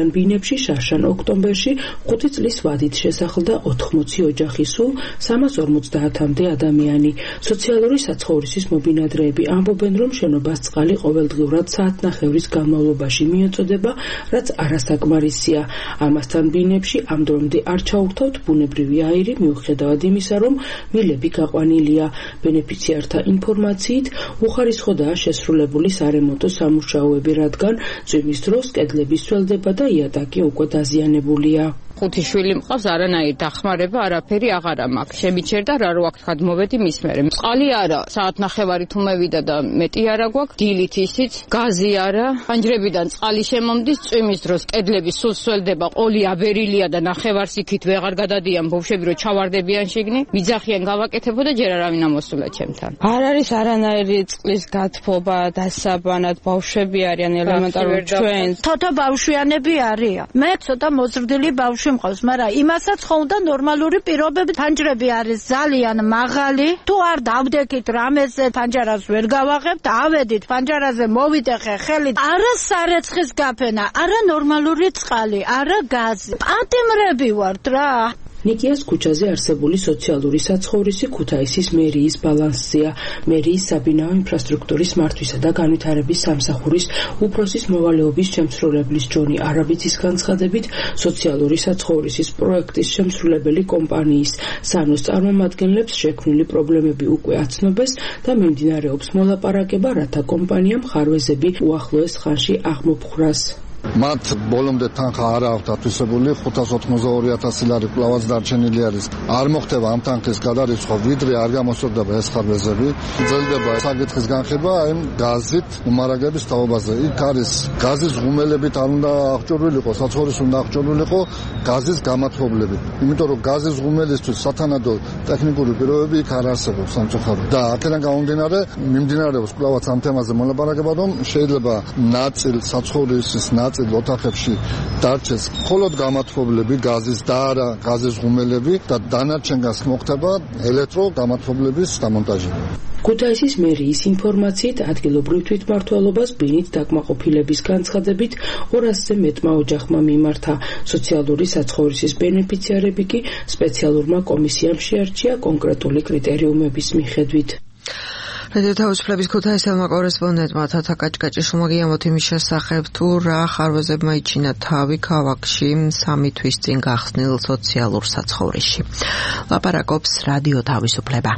Speaker 20: ნოემბერში, შარშან ოქტომბერში ხუთი წლის ვადით შესახლდა ოთხმოცი ოჯახი, სულ სამას ორმოცდაათამდე ადამიანი. სოციალური საცხოვრისის მობინადრეები ამბობენ, რომ შენობას წყალი ყოველდღიურად საათნახევრის განმავლობაში მიეწოდება, რაც არასაკმარისია. ამასთან ბინებში ამ დრომდე არ ჩაურთავთ ბუნებრივი აირი, მიუხედავად იმისა, რომ მილები გაყვანილია. ბენეფიციართა ინფორმაციით, უხარისხოდაა შესრულებული სარემონტო სამუშაოები, რადგან წვიმის დროს კედლების სველდება და იატაკი უკვე დაზიანებულია.
Speaker 5: ხუთი შვილი მყავს, არანაირი დახმარება, არაფერი აღარა მაქვს. შემიჩერდა რა რო აქ გადმოვედი მის მერე. წყალი არა, საათნახევარი თუ მევიდა და მეტი არა გვაქვს, დილით ისიც, გაზი არა. ფანჯრებიდან წყალი შემომდის, წვიმის დროს კედლები სულ სველდება, ყოლი აბერილია და ნახევარს იქით ვეღარ გადადიან ბავშვები, რომ ჩავარდებიან შიგნით. მიძახიან გავაკეთებოდა, ჯერ არავინ ამოსულა ჩემთან. არ არის არანაირი წყლის გათბობა, დასაბანად ბავშვები არიან ელემენტარული ჩვენ.
Speaker 21: თოთო ბავშვიანები არიან. მე ცოტა მოზრდილი ბავშვი მყავს, მაგრამ იმასაც ხო უნდა ნორმალური პირობები, ფანჯრები არის ძალიან მაღალი. თუ არ დავდექით რამეზე, ფანჯარას ვერ გავაღებთ, ავედით ფანჯარაზე მოვიდეხე ხელით. არა სარეცხის გაფენა, არა ნორმალური წყალი, არა გაზი. პატიმრები ვართ რა.
Speaker 20: ნიკიას ქუჩაზე არსებული სოციალური საცხოვრისი ქუთაისის მერიის ბალანსზეა. მერიის საბინაო ინფრასტრუქტურის მართვისა და განვითარების სამსახურის უფროსის მოვალეობის შემსრულებლის ჯონი არაბიძის განცხადებით, სოციალური საცხოვრისის პროექტის შემსრულებელი კომპანიის სანოს წარმომადგენლებს შექმნილი პრობლემები უკვე აცნობეს და მიმდინარეობს მოლაპარაკება, რათა კომპანიამ ხარვეზები უახლოეს ხანში აღმოფხვრას.
Speaker 22: მათ ბოლომდე თანხა არ აქვთ ათვისებული, ხუთას ოცდაორი ათასი ლარი კვლავაც დარჩენილი არის. არ მოხდება ამ თანხის გადარიცხვა, ვიდრე არ გამოსწორდება ეს ხარვეზები. ძელდება საკითხის განხილვა აი გაზით უმარაგების თაობაზე. იქ არის გაზის ღუმელებით არ უნდა აღჭურვილიყო, საცხოვრის უნდა აღჭურვილიყო გაზის გამათბობლებით. იმიტომ რომ გაზის ღუმელისთვის სათანადო ტექნიკური პირობები იქ არ არსებობს სამწუხაროდ. და აქედან გამომდინარე, მიმდინარეობს კვლავაც ამ თემაზე მოლაპარაკება, რომ შეიძლება ნაწილ საცხოვრისის ნაწილ ოთახებში დარჩეს მხოლოდ გამათბობლები გაზის და არა გაზის ღუმელები და დანარჩენგანს მოხდება ელექტრო გამათბობლების დამონტაჟება.
Speaker 20: ქუთაისის მერიის ინფორმაციით, ადგილობრივ თვითმმართველობას ბინით დაკმაყოფილების განცხადებით ორასზე მეტმა ოჯახმა მიმართა. სოციალური საცხოვრისის ბენეფიციარები კი სპეციალურმა კომისიამ შეარჩია კონკრეტული კრიტერიუმების მიხედვით.
Speaker 2: რადიო თავისუფლების ქუთაისელმა კორესპონდენტმა თათა კაჭკაჭიშვილმა გიამბოთ იმის შესახებ, თუ რა ხარვეზებმა იჩინა თავი ქალაქში სამი თვის წინ გახსნილ სოციალურ საცხოვრისში. ლაპარაკობს რადიო თავისუფლება.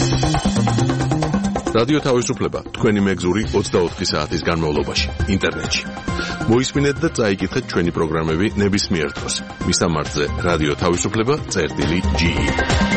Speaker 1: რადიო თავისუფლება თქვენი მეგზური ოცდაოთხი საათის განმავლობაში ინტერნეტში. მოისმინეთ და წაიკითხეთ ჩვენი პროგრამები ნებისმიერ დროს. მისამართზე რადიო თავისუფლება წერტილი ჯი ი.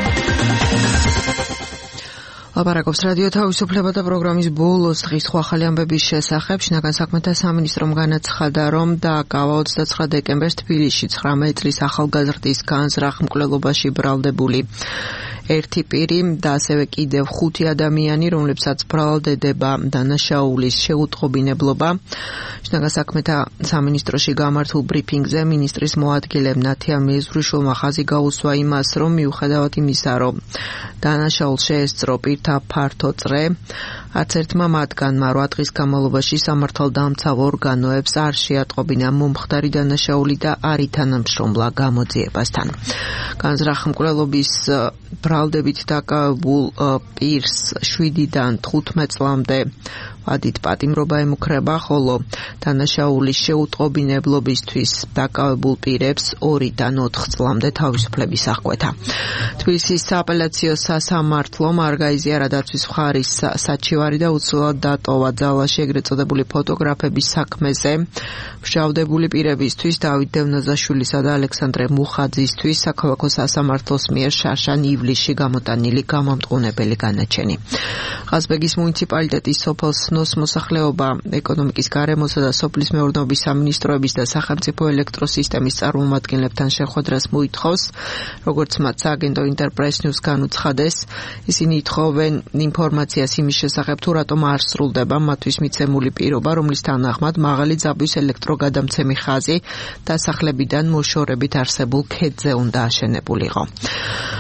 Speaker 2: ლაპარაკობს რადიო თავისუფლება და პროგრამის ბოლოს დღის სხვა ახალი ამბების შესახებ. შინაგან საქმეთა სამინისტრომ განაცხადა, რომ დააკავა ოცდაცხრა დეკემბერს თბილისში ცხრამეტი წლის ახალგაზრდის განზრახ მკვლელობაში ბრალდებული ერთი პირი და ასევე კიდევ ხუთი ადამიანი, რომლებსაც ბრალდება დანაშაულის შეუტყობინებლობა. შინაგან საქმეთა სამინისტროში გამართულ ბრიფინგზე მინისტრის მოადგილე ნათია მეზრუშვილმა ხაზი გაუსვა იმას, რომ მიუხედავად იმისა, რომ დანაშაულს შეესწრო პირთა ფართო წრე, არც ერთმა მათგანმა რვა დღის განმავლობაში სამართალდამცავ ორგანოებს არ შეატყობინა მომხდარი დანაშაული და არ ითანამშრომლა გამოძიებასთან. განზრახ მკვლელობის ბრალდებით დაკავებულ პირს შვიდიდან თხუთმეტ წლამდე ვადით პატიმრობა ემუქრება, ხოლო დანაშაულის შეუტყობინებლობისთვის დაკავებულ პირებს ორიდან ოთხ წლამდე თავისუფლების აღკვეთა. თბილისის სააპელაციო სასამართლომ არ გაიზიარა დაცვის მხარის საჩივარი და უცვლელად დატოვა ძალაში ეგრეთ წოდებული ფოტოგრაფების საქმეზე მჟავდებული პირებისთვის დავით დევნოზაშვილისა და ალექსანდრე მუხაძისთვის საქალაქო სასამართლოს მიერ შარშან ივლისში გამოტანილი გამამტყუნებელი განაჩენი. ყაზბეგის მუნიციპალიტეტის სოფელ სნოს მოსახლეობა ეკონომიკის გარემოსა და სოფლის მეურნეობის სამინისტროების და სახელმწიფო ელექტროსისტემის წარმომადგენლებთან შეხვედრას მოითხოვს, როგორც მათ სააგენტო ინტერპრეს ნიუს განუცხადეს, ისინი ითხოვენ ინფორმაციას იმის შესახებ, თუ რატომ არ სრულდება მათთვის მიცემული პირობა, რომლის თანახმად მაღალი ძაბვის ელექტროგადამცემი ხაზი დასახლებიდან მოშორებით არსებულ ქედზე უნდა აშენებულიყო.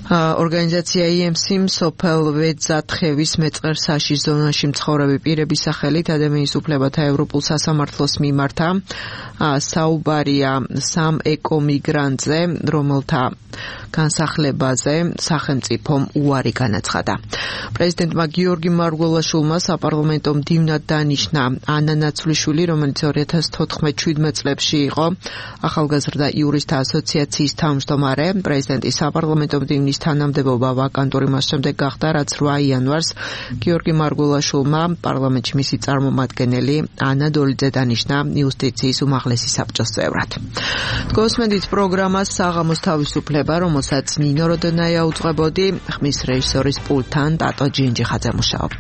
Speaker 2: ორგანიზაცია ი ემ სი სოფელ ვეძათხევის მეწყერ საშის ზონაში მცხოვრები პირების სახელით ადამიანის უფლებათა ევროპულ სასამართლოს მიმართა საუბარია სამ ეკომიგრანტზე, რომელთა განსახლებაზე სახელმწიფომ უარი განაცხადა. პრეზიდენტმა გიორგი მარგველაშვილმა საპარლამენტო მდივნად დანიშნა ანა ნაცვლიშვილი, რომელიც ორი ათას თოთხმეტ შვიდმეტ წლებში იყო ახალგაზრდა იურისტთა ასოციაციის თავმჯდომარე. პრეზიდენტის საპარლამენტო მდივნის თანამდებობა ვაკანტური მას შემდეგ გახდა, რაც რვა იანვარს გიორგი მარგველაშვილმა პარლამენტში მისი წარმომადგენელი ანა დოლიძე დანიშნა იუსტიციის უმაღლესი საბჭოს წევრად. გოსმენდით პროგრამას საღამოს თავისუფლება, რომელსაც ნინო როდონაია უძღვებოდი, ხმის რეჟისორის პულტთან ტატო ჯინჯიხაძე მუშაობდა.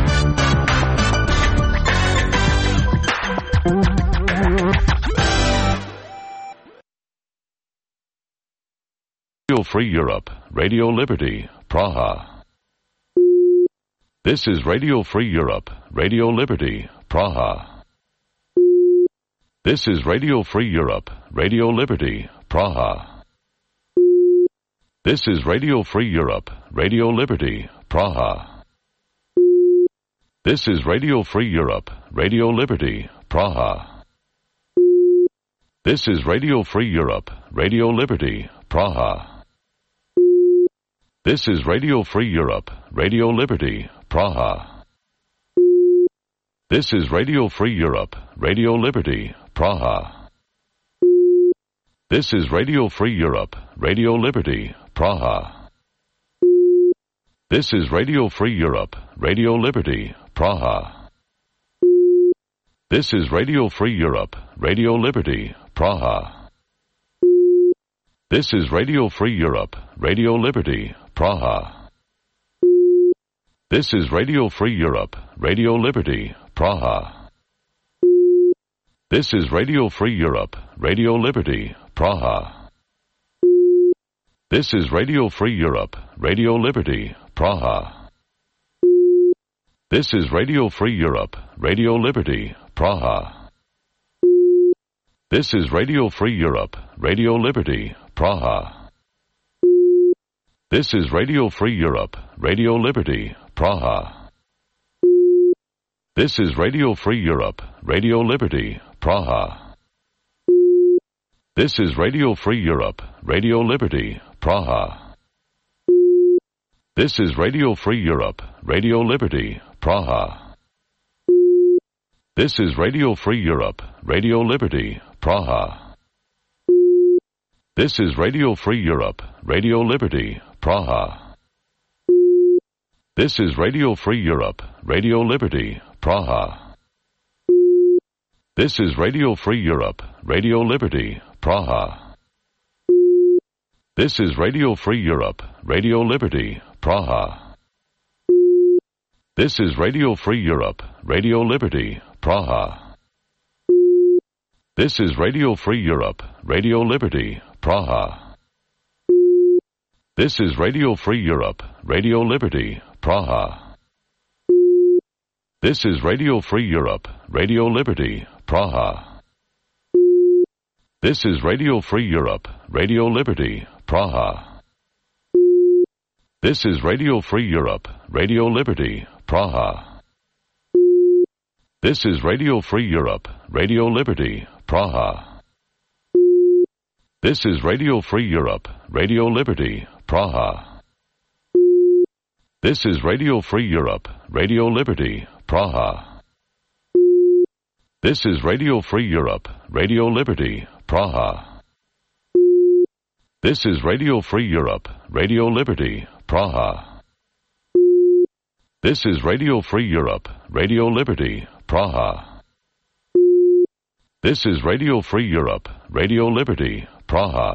Speaker 7: Radio Free Europe, Radio Liberty, Praha. This is Radio Free Europe, Radio Liberty, Praha. This is Radio Free Europe, Radio Liberty, Praha. This is Radio Free Europe, Radio Liberty, Praha. This is Radio Free Europe, Radio Liberty, Praha. This is Radio Free Europe, Radio Liberty, Praha. This is Radio Free Europe, Radio Liberty, Praha. This is Radio Free Europe, Radio Liberty, Praha. This is Radio Free Europe, Radio Liberty, Praha. This is Radio Free Europe, Radio Liberty, Praha. This is Radio Free Europe, Radio Liberty, Praha. This is Radio Free Europe, Radio Liberty, Praha. This is Radio Free Europe, Radio Liberty, Praha. This is Radio Free Europe, Radio Liberty, Praha. This is Radio Free Europe, Radio Liberty, Praha. This is Radio Free Europe, Radio Liberty, Praha. This is Radio Free Europe, Radio Liberty, Praha. This is Radio Free Europe, Radio Liberty, Praha. This is Radio Free Europe, Radio Liberty, Praha. This is Radio Free Europe, Radio Liberty, Praha. This is Radio Free Europe, Radio Liberty, Praha. This is Radio Free Europe, Radio Liberty, Praha. This is Radio Free Europe, Radio Liberty, Praha. This is Radio Free Europe, Radio Liberty, Praha. This is Radio Free Europe, Radio Liberty, Praha. This is Radio Free Europe, Radio Liberty, Praha. This is Radio Free Europe, Radio Liberty, Praha. This is Radio Free Europe, Radio Liberty, Praha. This is Radio Free Europe, Radio Liberty, Praha. This is Radio Free Europe, Radio Liberty, Praha. This is Radio Free Europe, Radio Liberty, Praha. This is Radio Free Europe, Radio Liberty, Praha. This is Radio Free Europe, Radio Liberty, Praha. This is Radio Free Europe, Radio Liberty, Praha. This is Radio Free Europe, Radio Liberty, Praha. This is Radio Free Europe, Radio Liberty, Praha. This is Radio Free Europe, Radio Liberty, Praha. This is Radio Free Europe, Radio Liberty, Praha. This is Radio Free Europe, Radio Liberty, Praha.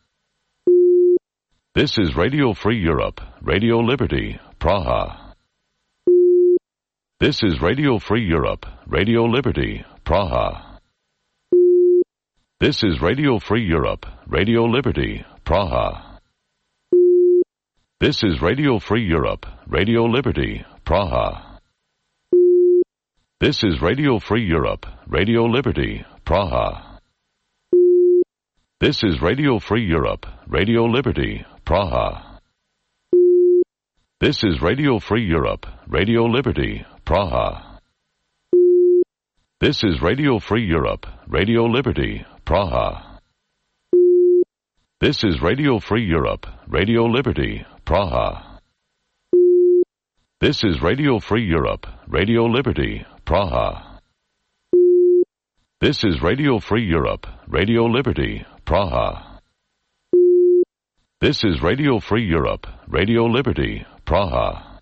Speaker 7: This is Radio Free Europe, Radio Liberty, Praha. This is Radio Free Europe, Radio Liberty, Praha. This is Radio Free Europe, Radio Liberty, Praha. This is Radio Free Europe, Radio Liberty, Praha. This is Radio Free Europe, Radio Liberty, Praha. This is Radio Free Europe, Radio Liberty, Praha. This is Radio Free Europe, Radio Liberty, Praha. This is Radio Free Europe, Radio Liberty, Praha. This is Radio Free Europe, Radio Liberty, Praha. This is Radio Free Europe, Radio Liberty, Praha. This is Radio Free Europe, Radio Liberty, Praha. This is Radio Free Europe, Radio Liberty, Praha.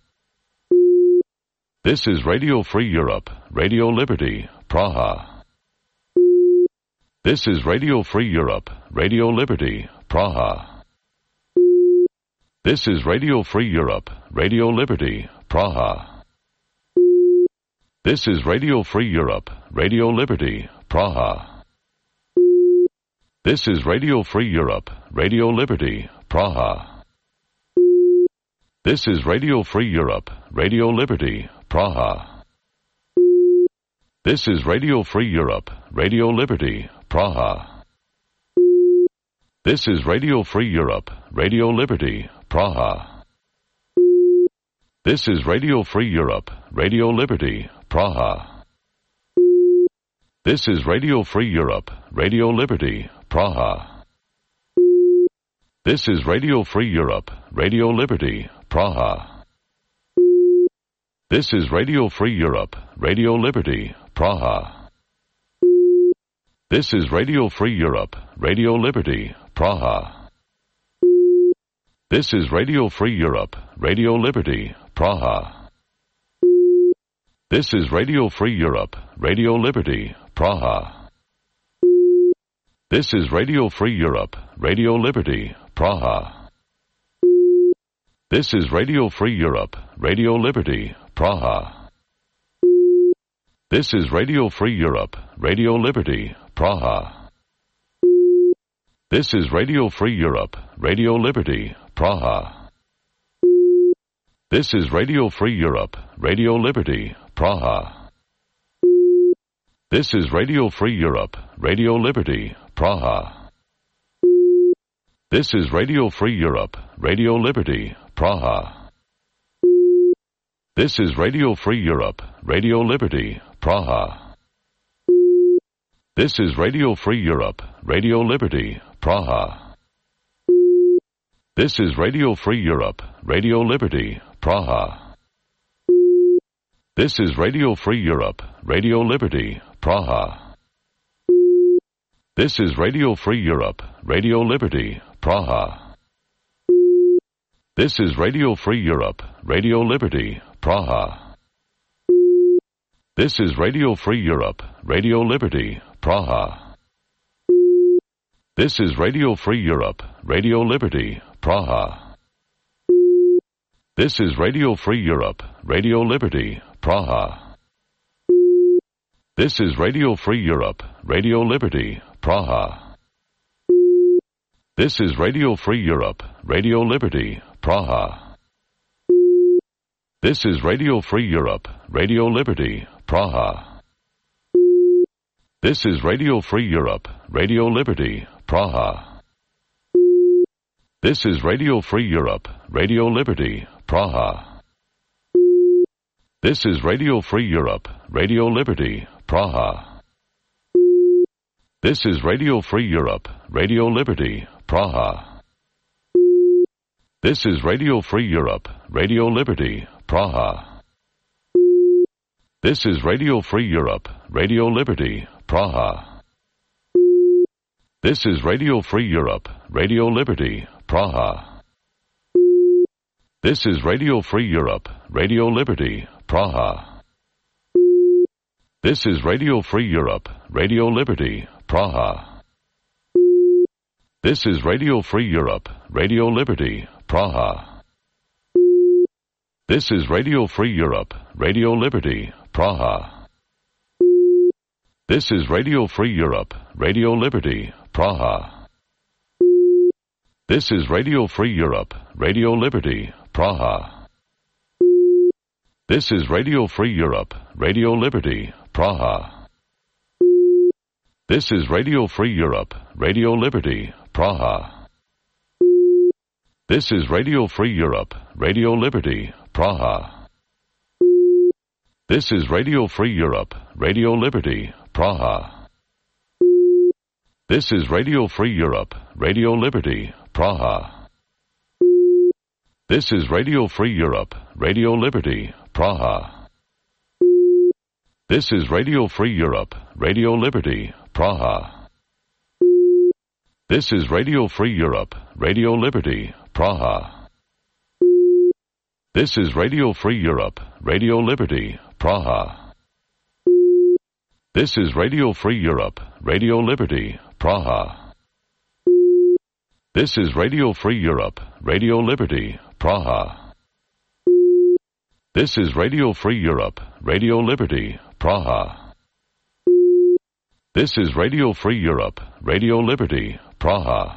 Speaker 7: This is Radio Free Europe, Radio Liberty, Praha. This is Radio Free Europe, Radio Liberty, Praha. This is Radio Free Europe, Radio Liberty, Praha. This is Radio Free Europe, Radio Liberty, Praha. This is Radio Free Europe, Radio Liberty, Praha. This is Radio Free Europe, Radio Liberty, Praha. This is Radio Free Europe, Radio Liberty, Praha. This is Radio Free Europe, Radio Liberty, Praha. This is Radio Free Europe, Radio Liberty, Praha. This is Radio Free Europe, Radio Liberty, Praha. This is Radio Free Europe, Radio Liberty, Praha. This is Radio Free Europe, Radio Liberty, Praha. This is Radio Free Europe, Radio Liberty, Praha. This is Radio Free Europe, Radio Liberty, Praha. This is Radio Free Europe, Radio Liberty, Praha. This is Radio Free Europe, Radio Liberty, Praha. This is Radio Free Europe, Radio Liberty, Praha. This is Radio Free Europe, Radio Liberty, Praha. This is Radio Free Europe, Radio Liberty, Praha. This is Radio Free Europe, Radio Liberty, Praha. This is Radio Free Europe, Radio Liberty, Praha. This is Radio Free Europe, Radio Liberty, Praha. This is Radio Free Europe, Radio Liberty, Praha. This is Radio Free Europe, Radio Liberty, Praha. This is Radio Free Europe, Radio Liberty, Praha. This is Radio Free Europe, Radio Liberty, Praha. This is Radio Free Europe, Radio Liberty, Praha. This is Radio Free Europe, Radio Liberty, Praha. This is Radio Free Europe, Radio Liberty, Praha. This is Radio Free Europe, Radio Liberty, Praha. This is Radio Free Europe, Radio Liberty, Praha. This is Radio Free Europe, Radio Liberty, Praha. This is Radio Free Europe, Radio Liberty, Praha. This is Radio Free Europe, Radio Liberty, Praha. This is Radio Free Europe, Radio Liberty, Praha. This is Radio Free Europe, Radio Liberty, Praha. This is Radio Free Europe, Radio Liberty, Praha. This is Radio Free Europe, Radio Liberty, Praha. This is Radio Free Europe, Radio Liberty, Praha. This is Radio Free Europe, Radio Liberty, Praha. This is Radio Free Europe, Radio Liberty, Praha. This is Radio Free Europe, Radio Liberty, Praha. This is Radio Free Europe, Radio Liberty, Praha. This is Radio Free Europe, Radio Liberty, Praha. This is Radio Free Europe, Radio Liberty, Praha. This is Radio Free Europe, Radio Liberty, Praha. This is Radio Free Europe, Radio Liberty, Praha. This is Radio Free Europe, Radio Liberty, Praha. This is Radio Free Europe, Radio Liberty, Praha. This is Radio Free Europe, Radio Liberty, Praha. This is Radio Free Europe, Radio Liberty, Praha. This is Radio Free Europe, Radio Liberty, Praha. This is Radio Free Europe, Radio Liberty, Praha. This is Radio Free Europe, Radio Liberty, Praha. This is Radio Free Europe, Radio Liberty, Praha. This is Radio Free Europe, Radio Liberty, Praha. This is Radio Free Europe, Radio Liberty, Praha. This is Radio Free Europe, Radio Liberty, Praha. This is Radio Free Europe, Radio Liberty, Praha. This is Radio Free Europe, Radio Liberty, Praha.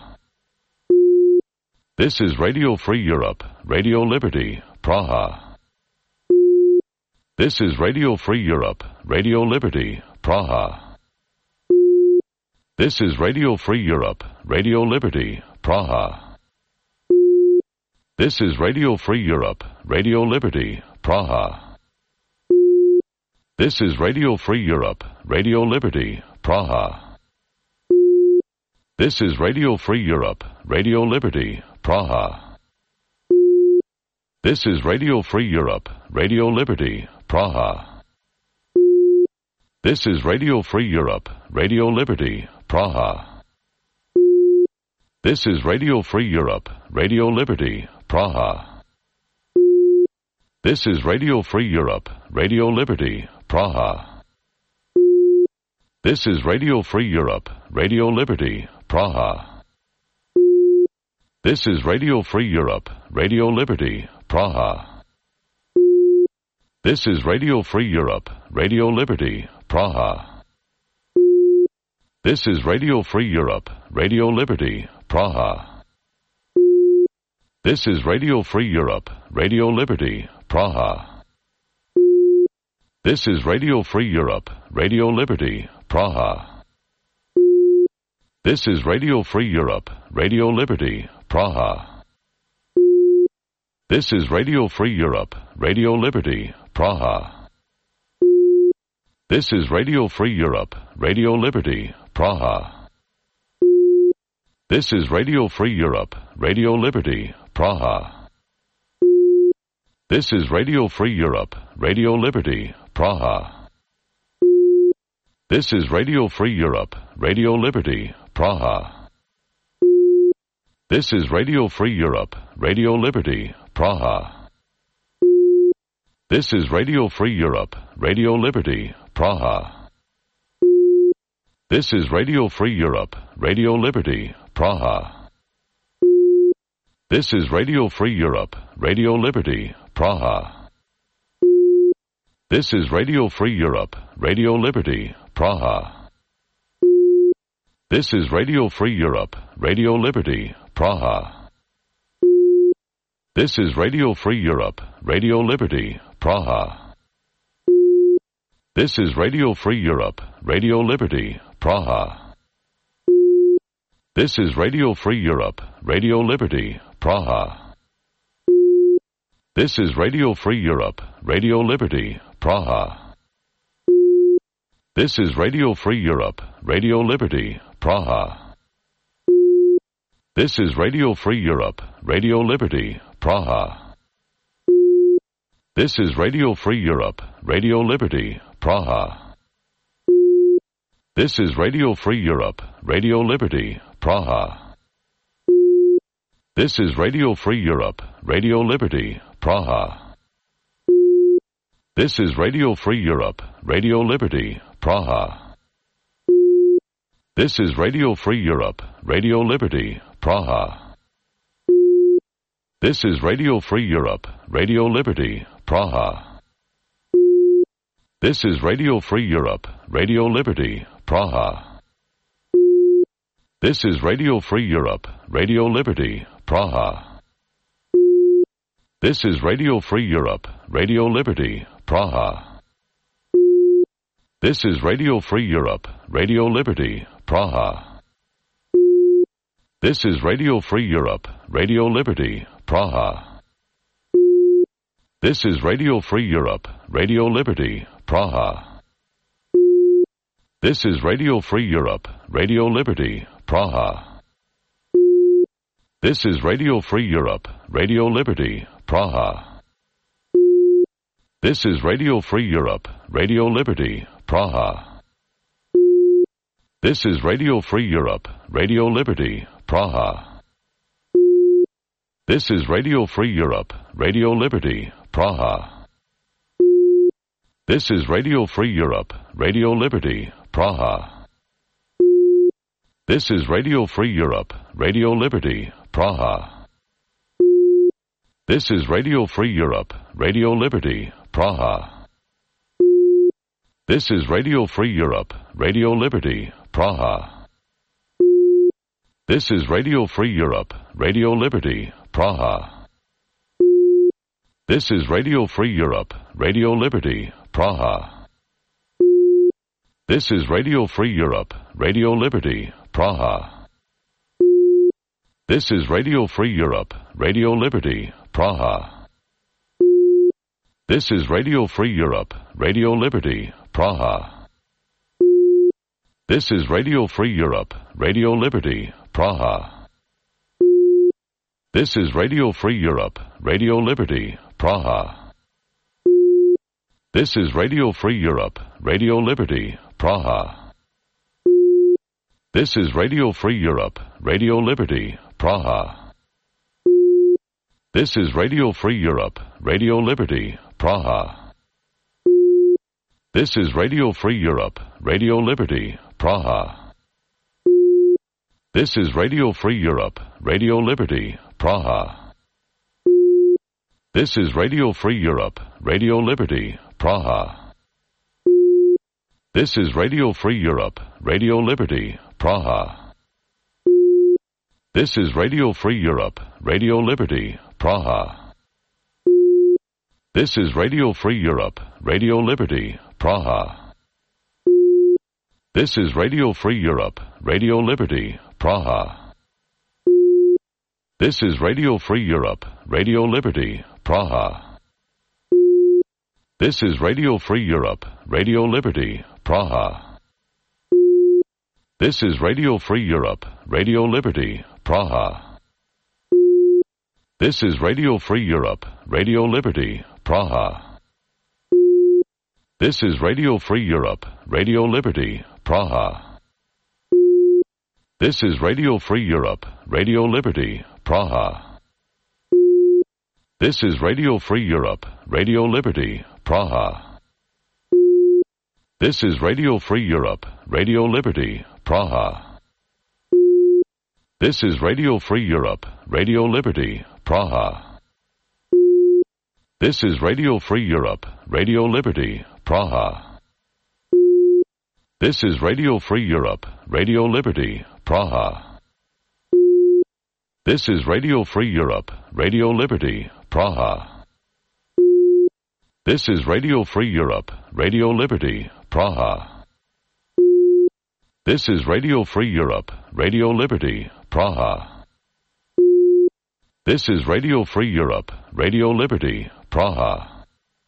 Speaker 7: This is Radio Free Europe, Radio Liberty, Praha. This is Radio Free Europe, Radio Liberty, Praha. This is Radio Free Europe, Radio Liberty, Praha. This is Radio Free Europe, Radio Liberty, Praha. This is Radio Free Europe, Radio Liberty, Praha. This is Radio Free Europe, Radio Liberty, Praha. This is Radio Free Europe, Radio Liberty, Praha. This is Radio Free Europe, Radio Liberty, Praha. This is Radio Free Europe, Radio Liberty, Praha. This is Radio Free Europe, Radio Liberty, Praha. This is Radio Free Europe, Radio Liberty, Praha. This is Radio Free Europe, Radio Liberty, Praha. This is Radio Free Europe, Radio Liberty, Praha. This is Radio Free Europe, Radio Liberty, Praha. This is Radio Free Europe, Radio Liberty, Praha. This is Radio Free Europe, Radio Liberty, Praha. This is Radio Free Europe, Radio Liberty, Praha. This is Radio Free Europe, Radio Liberty, Praha. This is Radio Free Europe, Radio Liberty, Praha. This is Radio Free Europe, Radio Liberty, Praha. This is Radio Free Europe, Radio Liberty, Praha. This is Radio Free Europe, Radio Liberty, Praha. This is Radio Free Europe, Radio Liberty, Praha. This is Radio Free Europe, Radio Liberty, Praha. This is Radio Free Europe, Radio Liberty, Praha. This is Radio Free Europe, Radio Liberty, Praha. This is Radio Free Europe, Radio Liberty, Praha. This is Radio Free Europe, Radio Liberty, Praha. This is Radio Free Europe, Radio Liberty, Praha. This is Radio Free Europe, Radio Liberty, Praha. This is Radio Free Europe, Radio Liberty, Praha. This is Radio Free Europe, Radio Liberty, Praha. This is Radio Free Europe, Radio Liberty, Praha. This is Radio Free Europe, Radio Liberty, Praha. This is Radio Free Europe, Radio Liberty, Praha. This is Radio Free Europe, Radio Liberty, Praha. This is Radio Free Europe, Radio Liberty, Praha. This is Radio Free Europe, Radio Liberty, Praha. This is Radio Free Europe, Radio Liberty, Praha. This is Radio Free Europe, Radio Liberty, Praha. This is Radio Free Europe, Radio Liberty, Praha. This is Radio Free Europe, Radio Liberty, Praha. This is Radio Free Europe, Radio Liberty, Praha. This is Radio Free Europe, Radio Liberty, Praha. This is Radio Free Europe, Radio Liberty, Praha. This is Radio Free Europe, Radio Liberty, Praha. This is Radio Free Europe, Radio Liberty, Praha. This is Radio Free Europe, Radio Liberty, Praha. This is Radio Free Europe, Radio Liberty, Praha. This is Radio Free Europe, Radio Liberty, Praha. This is Radio Free Europe, Radio Liberty, Praha. This is Radio Free Europe, Radio Liberty, Praha. This is Radio Free Europe, Radio Liberty, Praha. This is Radio Free Europe, Radio Liberty, Praha. This is Radio Free Europe, Radio Liberty, Praha. This is Radio Free Europe, Radio Liberty, Praha. This is Radio Free Europe, Radio Liberty, Praha. This is Radio Free Europe, Radio Liberty, Praha. This is Radio Free Europe, Radio Liberty, Praha. This is Radio Free Europe, Radio Liberty, Praha. This is Radio Free Europe, Radio Liberty, Praha. This is Radio Free Europe, Radio Liberty, Praha. This is Radio Free Europe, Radio Liberty, Praha. This is Radio Free Europe, Radio Liberty, Praha. This is Radio Free Europe, Radio Liberty, Praha. This is Radio Free Europe, Radio Liberty, Praha. This is Radio Free Europe, Radio Liberty, Praha. This is Radio Free Europe, Radio Liberty, Praha. This is Radio Free Europe, Radio Liberty, Praha. This is Radio Free Europe, Radio Liberty, Praha. This is Radio Free Europe, Radio Liberty, Praha. This is Radio Free Europe, Radio Liberty, Praha. This is Radio Free Europe, Radio Liberty, Praha. This is Radio Free Europe, Radio Liberty, Praha. This is Radio Free Europe, Radio Liberty, Praha. This is Radio Free Europe, Radio Liberty, Praha. This is Radio Free Europe, Radio Liberty, Praha. This is Radio Free Europe, Radio Liberty, Praha. This is Radio Free Europe, Radio Liberty, Praha. This is Radio Free Europe, Radio Liberty, Praha. This is Radio Free Europe, Radio Liberty, Praha. This is Radio Free Europe, Radio Liberty, Praha. This is Radio Free Europe, Radio Liberty, Praha. This is Radio Free Europe, Radio Liberty, Praha. This is Radio Free Europe, Radio Liberty, Praha. This is Radio Free Europe, Radio Liberty, Praha. This is Radio Free Europe, Radio Liberty, Praha.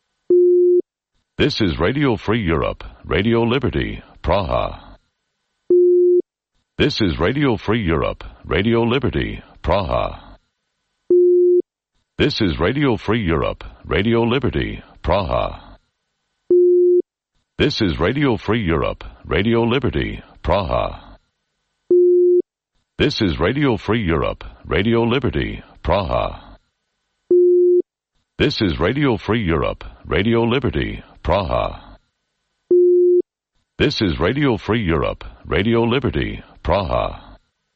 Speaker 7: This is Radio Free Europe, Radio Liberty, Praha. This is Radio Free Europe, Radio Liberty, Praha. This is Radio Free Europe, Radio Liberty, Praha. This is Radio Free Europe, Radio Liberty, Praha. This is Radio Free Europe, Radio Liberty, Praha. This is Radio Free Europe, Radio Liberty, Praha. This is Radio Free Europe, Radio Liberty, Praha.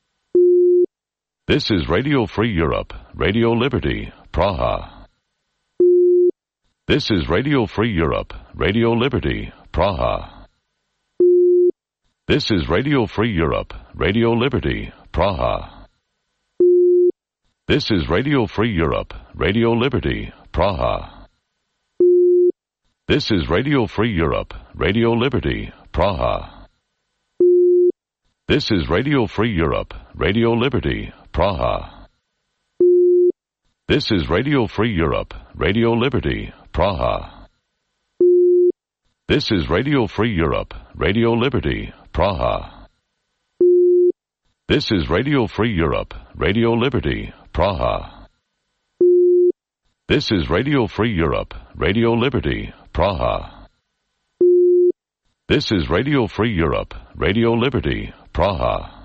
Speaker 7: This is Radio Free Europe, Radio Liberty, Praha. This is Radio Free Europe, Radio Liberty, Praha. This is Radio Free Europe, Radio Liberty, Praha. This is Radio Free Europe, Radio Liberty, Praha. This is Radio Free Europe, Radio Liberty, Praha. This is Radio Free Europe, Radio Liberty, Praha. This is Radio Free Europe, Radio Liberty, Praha. This is Radio Free Europe, Radio Liberty, Praha. This is Radio Free Europe, Radio Liberty, Praha. This is Radio Free Europe, Radio Liberty, Praha. This is Radio Free Europe, Radio Liberty, Praha.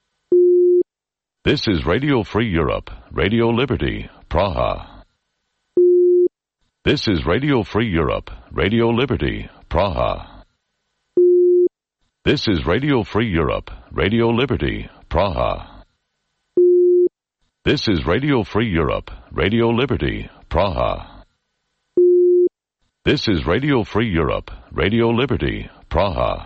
Speaker 7: This is Radio Free Europe, Radio Liberty, Praha. This is Radio Free Europe, Radio Liberty, Praha. This is Radio Free Europe, Radio Liberty, Praha. This is Radio Free Europe, Radio Liberty, Praha. This is Radio Free Europe, Radio Liberty, Praha.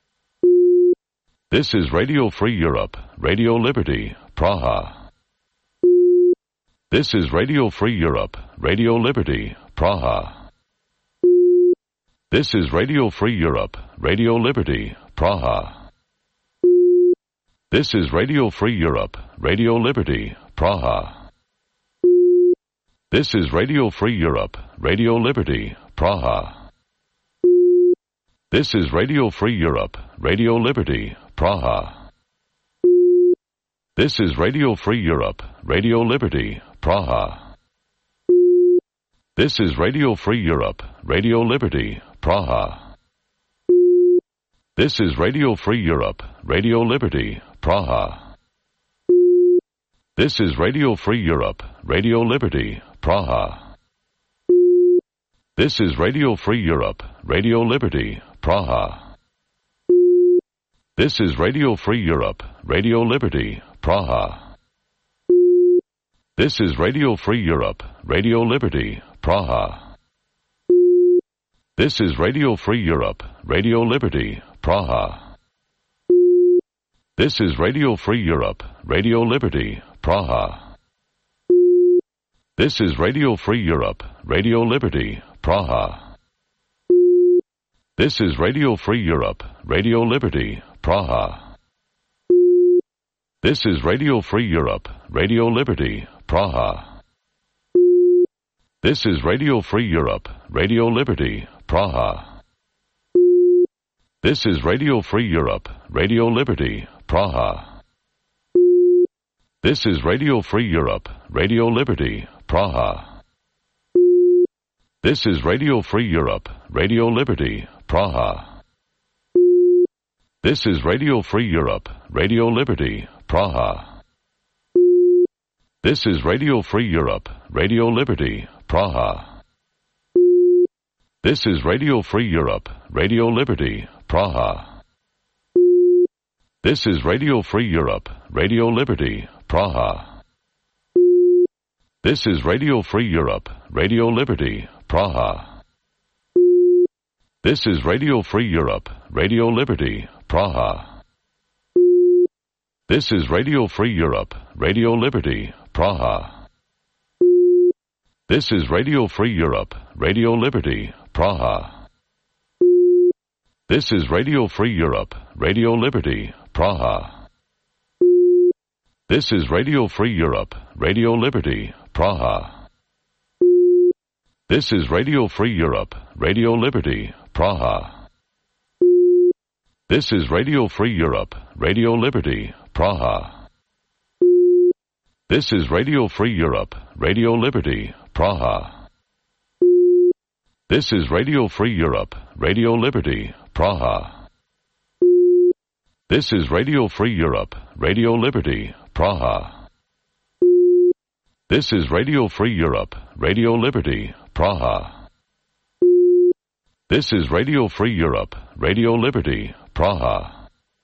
Speaker 7: This is Radio Free Europe, Radio Liberty, Praha. This is Radio Free Europe, Radio Liberty, Praha. This is Radio Free Europe, Radio Liberty, Praha. This is Radio Free Europe, Radio Liberty, Praha. This is Radio Free Europe, Radio Liberty, Praha. This is Radio Free Europe, Radio Liberty, Praha. This is Radio Free Europe, Radio Liberty, Praha. This is Radio Free Europe, Radio Liberty, Praha. This is Radio Free Europe, Radio Liberty, Praha. This is Radio Free Europe, Radio Liberty, Praha. This is Radio Free Europe, Radio Liberty, Praha. This is Radio Free Europe, Radio Liberty, Praha. This is Radio Free Europe, Radio Liberty, Praha. This is Radio Free Europe, Radio Liberty, Praha. This is Radio Free Europe, Radio Liberty, Praha. This is Radio Free Europe, Radio Liberty, Praha. This is Radio Free Europe, Radio Liberty, Praha. This is Radio Free Europe, Radio Liberty, Praha. This is Radio Free Europe, Radio Liberty, Praha. This is Radio Free Europe, Radio Liberty, Praha. This is Radio Free Europe, Radio Liberty, Praha. This is Radio Free Europe, Radio Liberty, Praha. This is Radio Free Europe, Radio Liberty, Praha. This is Radio Free Europe, Radio Liberty, Praha. This is Radio Free Europe, Radio Liberty, Praha. This is Radio Free Europe, Radio Liberty, Praha. This is Radio Free Europe, Radio Liberty, Praha. This is Radio Free Europe, Radio Liberty, Praha. This is Radio Free Europe, Radio Liberty, Praha. This is Radio Free Europe, Radio Liberty, Praha. This is Radio Free Europe, Radio Liberty, Praha. This is Radio Free Europe, Radio Liberty, Praha. This is Radio Free Europe, Radio Liberty, Praha. This is Radio Free Europe, Radio Liberty, Praha. This is Radio Free Europe, Radio Liberty, Praha. This is Radio Free Europe, Radio Liberty, Praha. This is Radio Free Europe, Radio Liberty, Praha. This is Radio Free Europe, Radio Liberty, Praha. This is Radio Free Europe, Radio Liberty, Praha.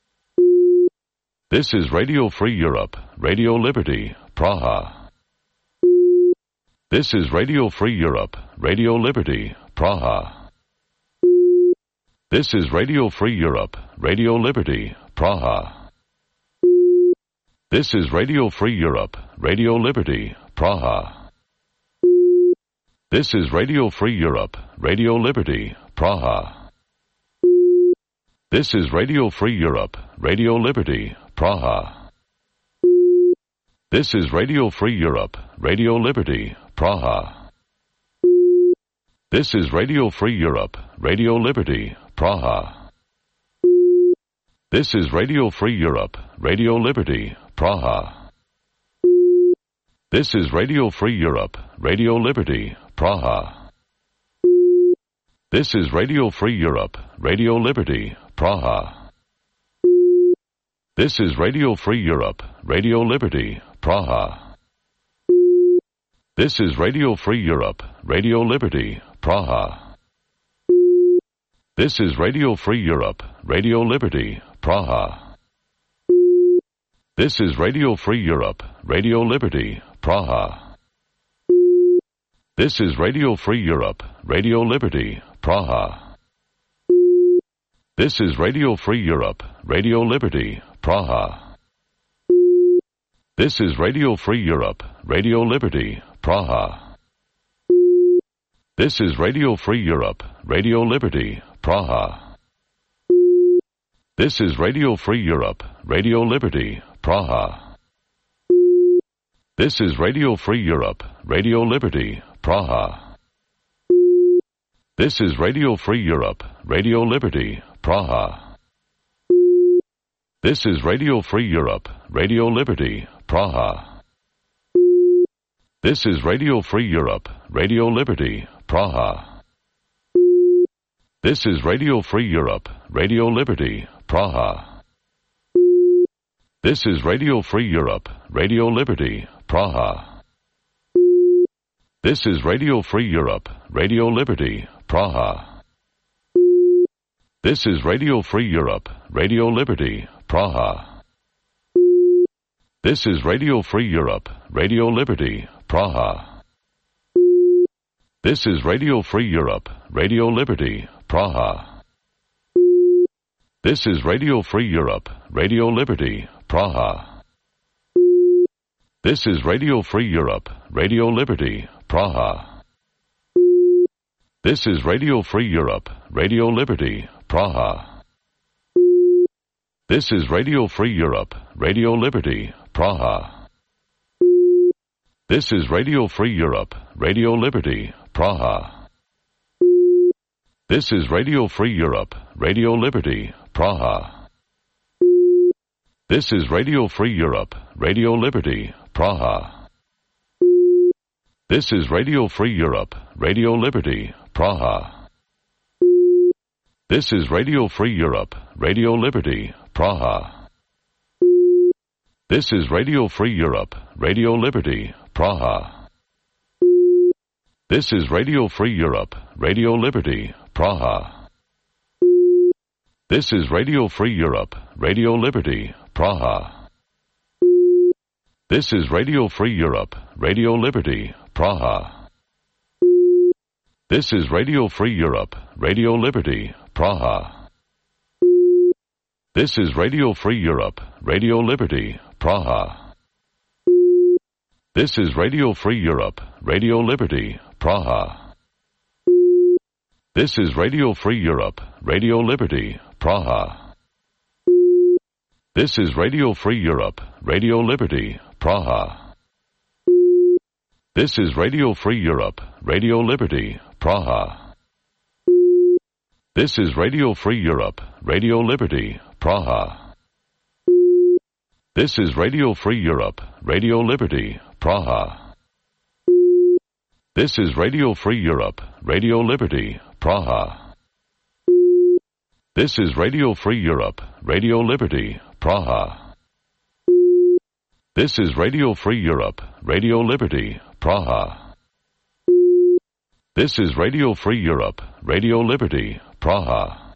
Speaker 7: This is Radio Free Europe, Radio Liberty, Praha. This is Radio Free Europe, Radio Liberty, Praha. This is Radio Free Europe, Radio Liberty, Praha. This is Radio Free Europe, Radio Liberty, Praha. This is Radio Free Europe, Radio Liberty, Praha. This is Radio Free Europe, Radio Liberty, Praha. This is Radio Free Europe, Radio Liberty, Praha. This is Radio Free Europe, Radio Liberty, Praha. This is Radio Free Europe, Radio Liberty, Praha. This is Radio Free Europe, Radio Liberty, Praha. This is Radio Free Europe, Radio Liberty, Praha. This is Radio Free Europe, Radio Liberty, Praha. This is Radio Free Europe, Radio Liberty, Praha. This is Radio Free Europe, Radio Liberty, Praha. This is Radio Free Europe, Radio Liberty, Praha. This is Radio Free Europe, Radio Liberty, Praha. This is Radio Free Europe, Radio Liberty, Praha. This is Radio Free Europe, Radio Liberty, Praha. This is Radio Free Europe, Radio Liberty, Praha. This is Radio Free Europe, Radio Liberty, Praha. This is Radio Free Europe, Radio Liberty, Praha. This is Radio Free Europe, Radio Liberty, Praha. This is Radio Free Europe, Radio Liberty, Praha. This is Radio Free Europe, Radio Liberty, Praha. This is Radio Free Europe, Radio Liberty, Praha. This is Radio Free Europe, Radio Liberty, Praha. This is Radio Free Europe, Radio Liberty, Praha. This is Radio Free Europe, Radio Liberty, Praha. This is Radio Free Europe, Radio Liberty, Praha. This is Radio Free Europe, Radio Liberty, Praha. This is Radio Free Europe, Radio Liberty, Praha. This is Radio Free Europe, Radio Liberty, Praha. This is Radio Free Europe, Radio Liberty, Praha. This is Radio Free Europe, Radio Liberty, Praha. This is Radio Free Europe, Radio Liberty, Praha. This is Radio Free Europe, Radio Liberty, Praha. This is Radio Free Europe, Radio Liberty, Praha. This is Radio Free Europe, Radio Liberty, Praha. This is Radio Free Europe, Radio Liberty, Praha. This is Radio Free Europe, Radio Liberty, Praha. This is Radio Free Europe, Radio Liberty, Praha. This is Radio Free Europe, Radio Liberty, Praha. This is Radio Free Europe, Radio Liberty, Praha. This is Radio Free Europe, Radio Liberty, Praha. This is Radio Free Europe, Radio Liberty, Praha. This is Radio Free Europe, Radio Liberty, Praha. This is Radio Free Europe, Radio Liberty, Praha. This is Radio Free Europe, Radio Liberty, Praha. This is Radio Free Europe, Radio Liberty, Praha. This is Radio Free Europe, Radio Liberty, Praha. This is Radio Free Europe, Radio Liberty, Praha. This is Radio Free Europe, Radio Liberty, Praha. This is Radio Free Europe, Radio Liberty, Praha. This is Radio Free Europe, Radio Liberty, Praha. This is Radio Free Europe, Radio Liberty, Praha.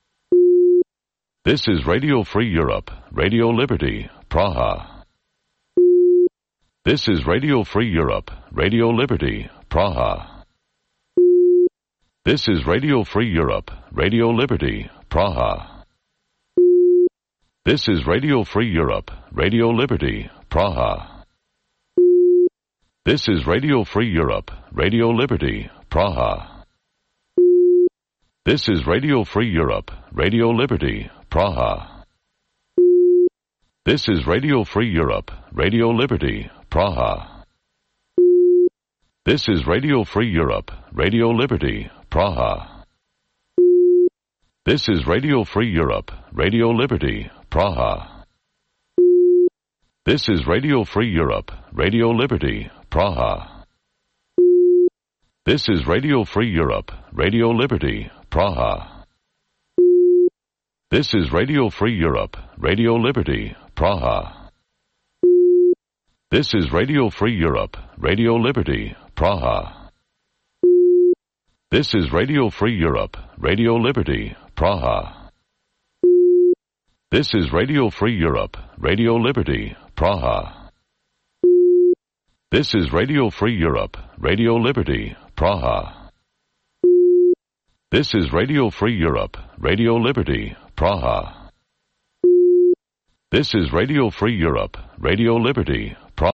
Speaker 7: This is Radio Free Europe, Radio Liberty, Praha. This is Radio Free Europe, Radio Liberty, Praha. This is Radio Free Europe, Radio Liberty, Praha. This is Radio Free Europe, Radio Liberty, Praha. This is Radio Free Europe, Radio Liberty, Praha. This is Radio Free Europe, Radio Liberty, Praha. This is Radio Free Europe, Radio Liberty, Praha. This is Radio Free Europe, Radio Liberty, Praha. This is Radio Free Europe, Radio Liberty, Praha. This is Radio Free Europe, Radio Liberty, Praha. This is Radio Free Europe, Radio Liberty, Praha. This is Radio Free Europe, Radio Liberty, Praha. This is Radio Free Europe, Radio Liberty, Praha. This is Radio Free Europe, Radio Liberty, Praha. This is Radio Free Europe, Radio Liberty, Praha. This is Radio Free Europe, Radio Liberty, Praha. This is Radio Free Europe, Radio Liberty, Praha. This is Radio Free Europe, Radio Liberty,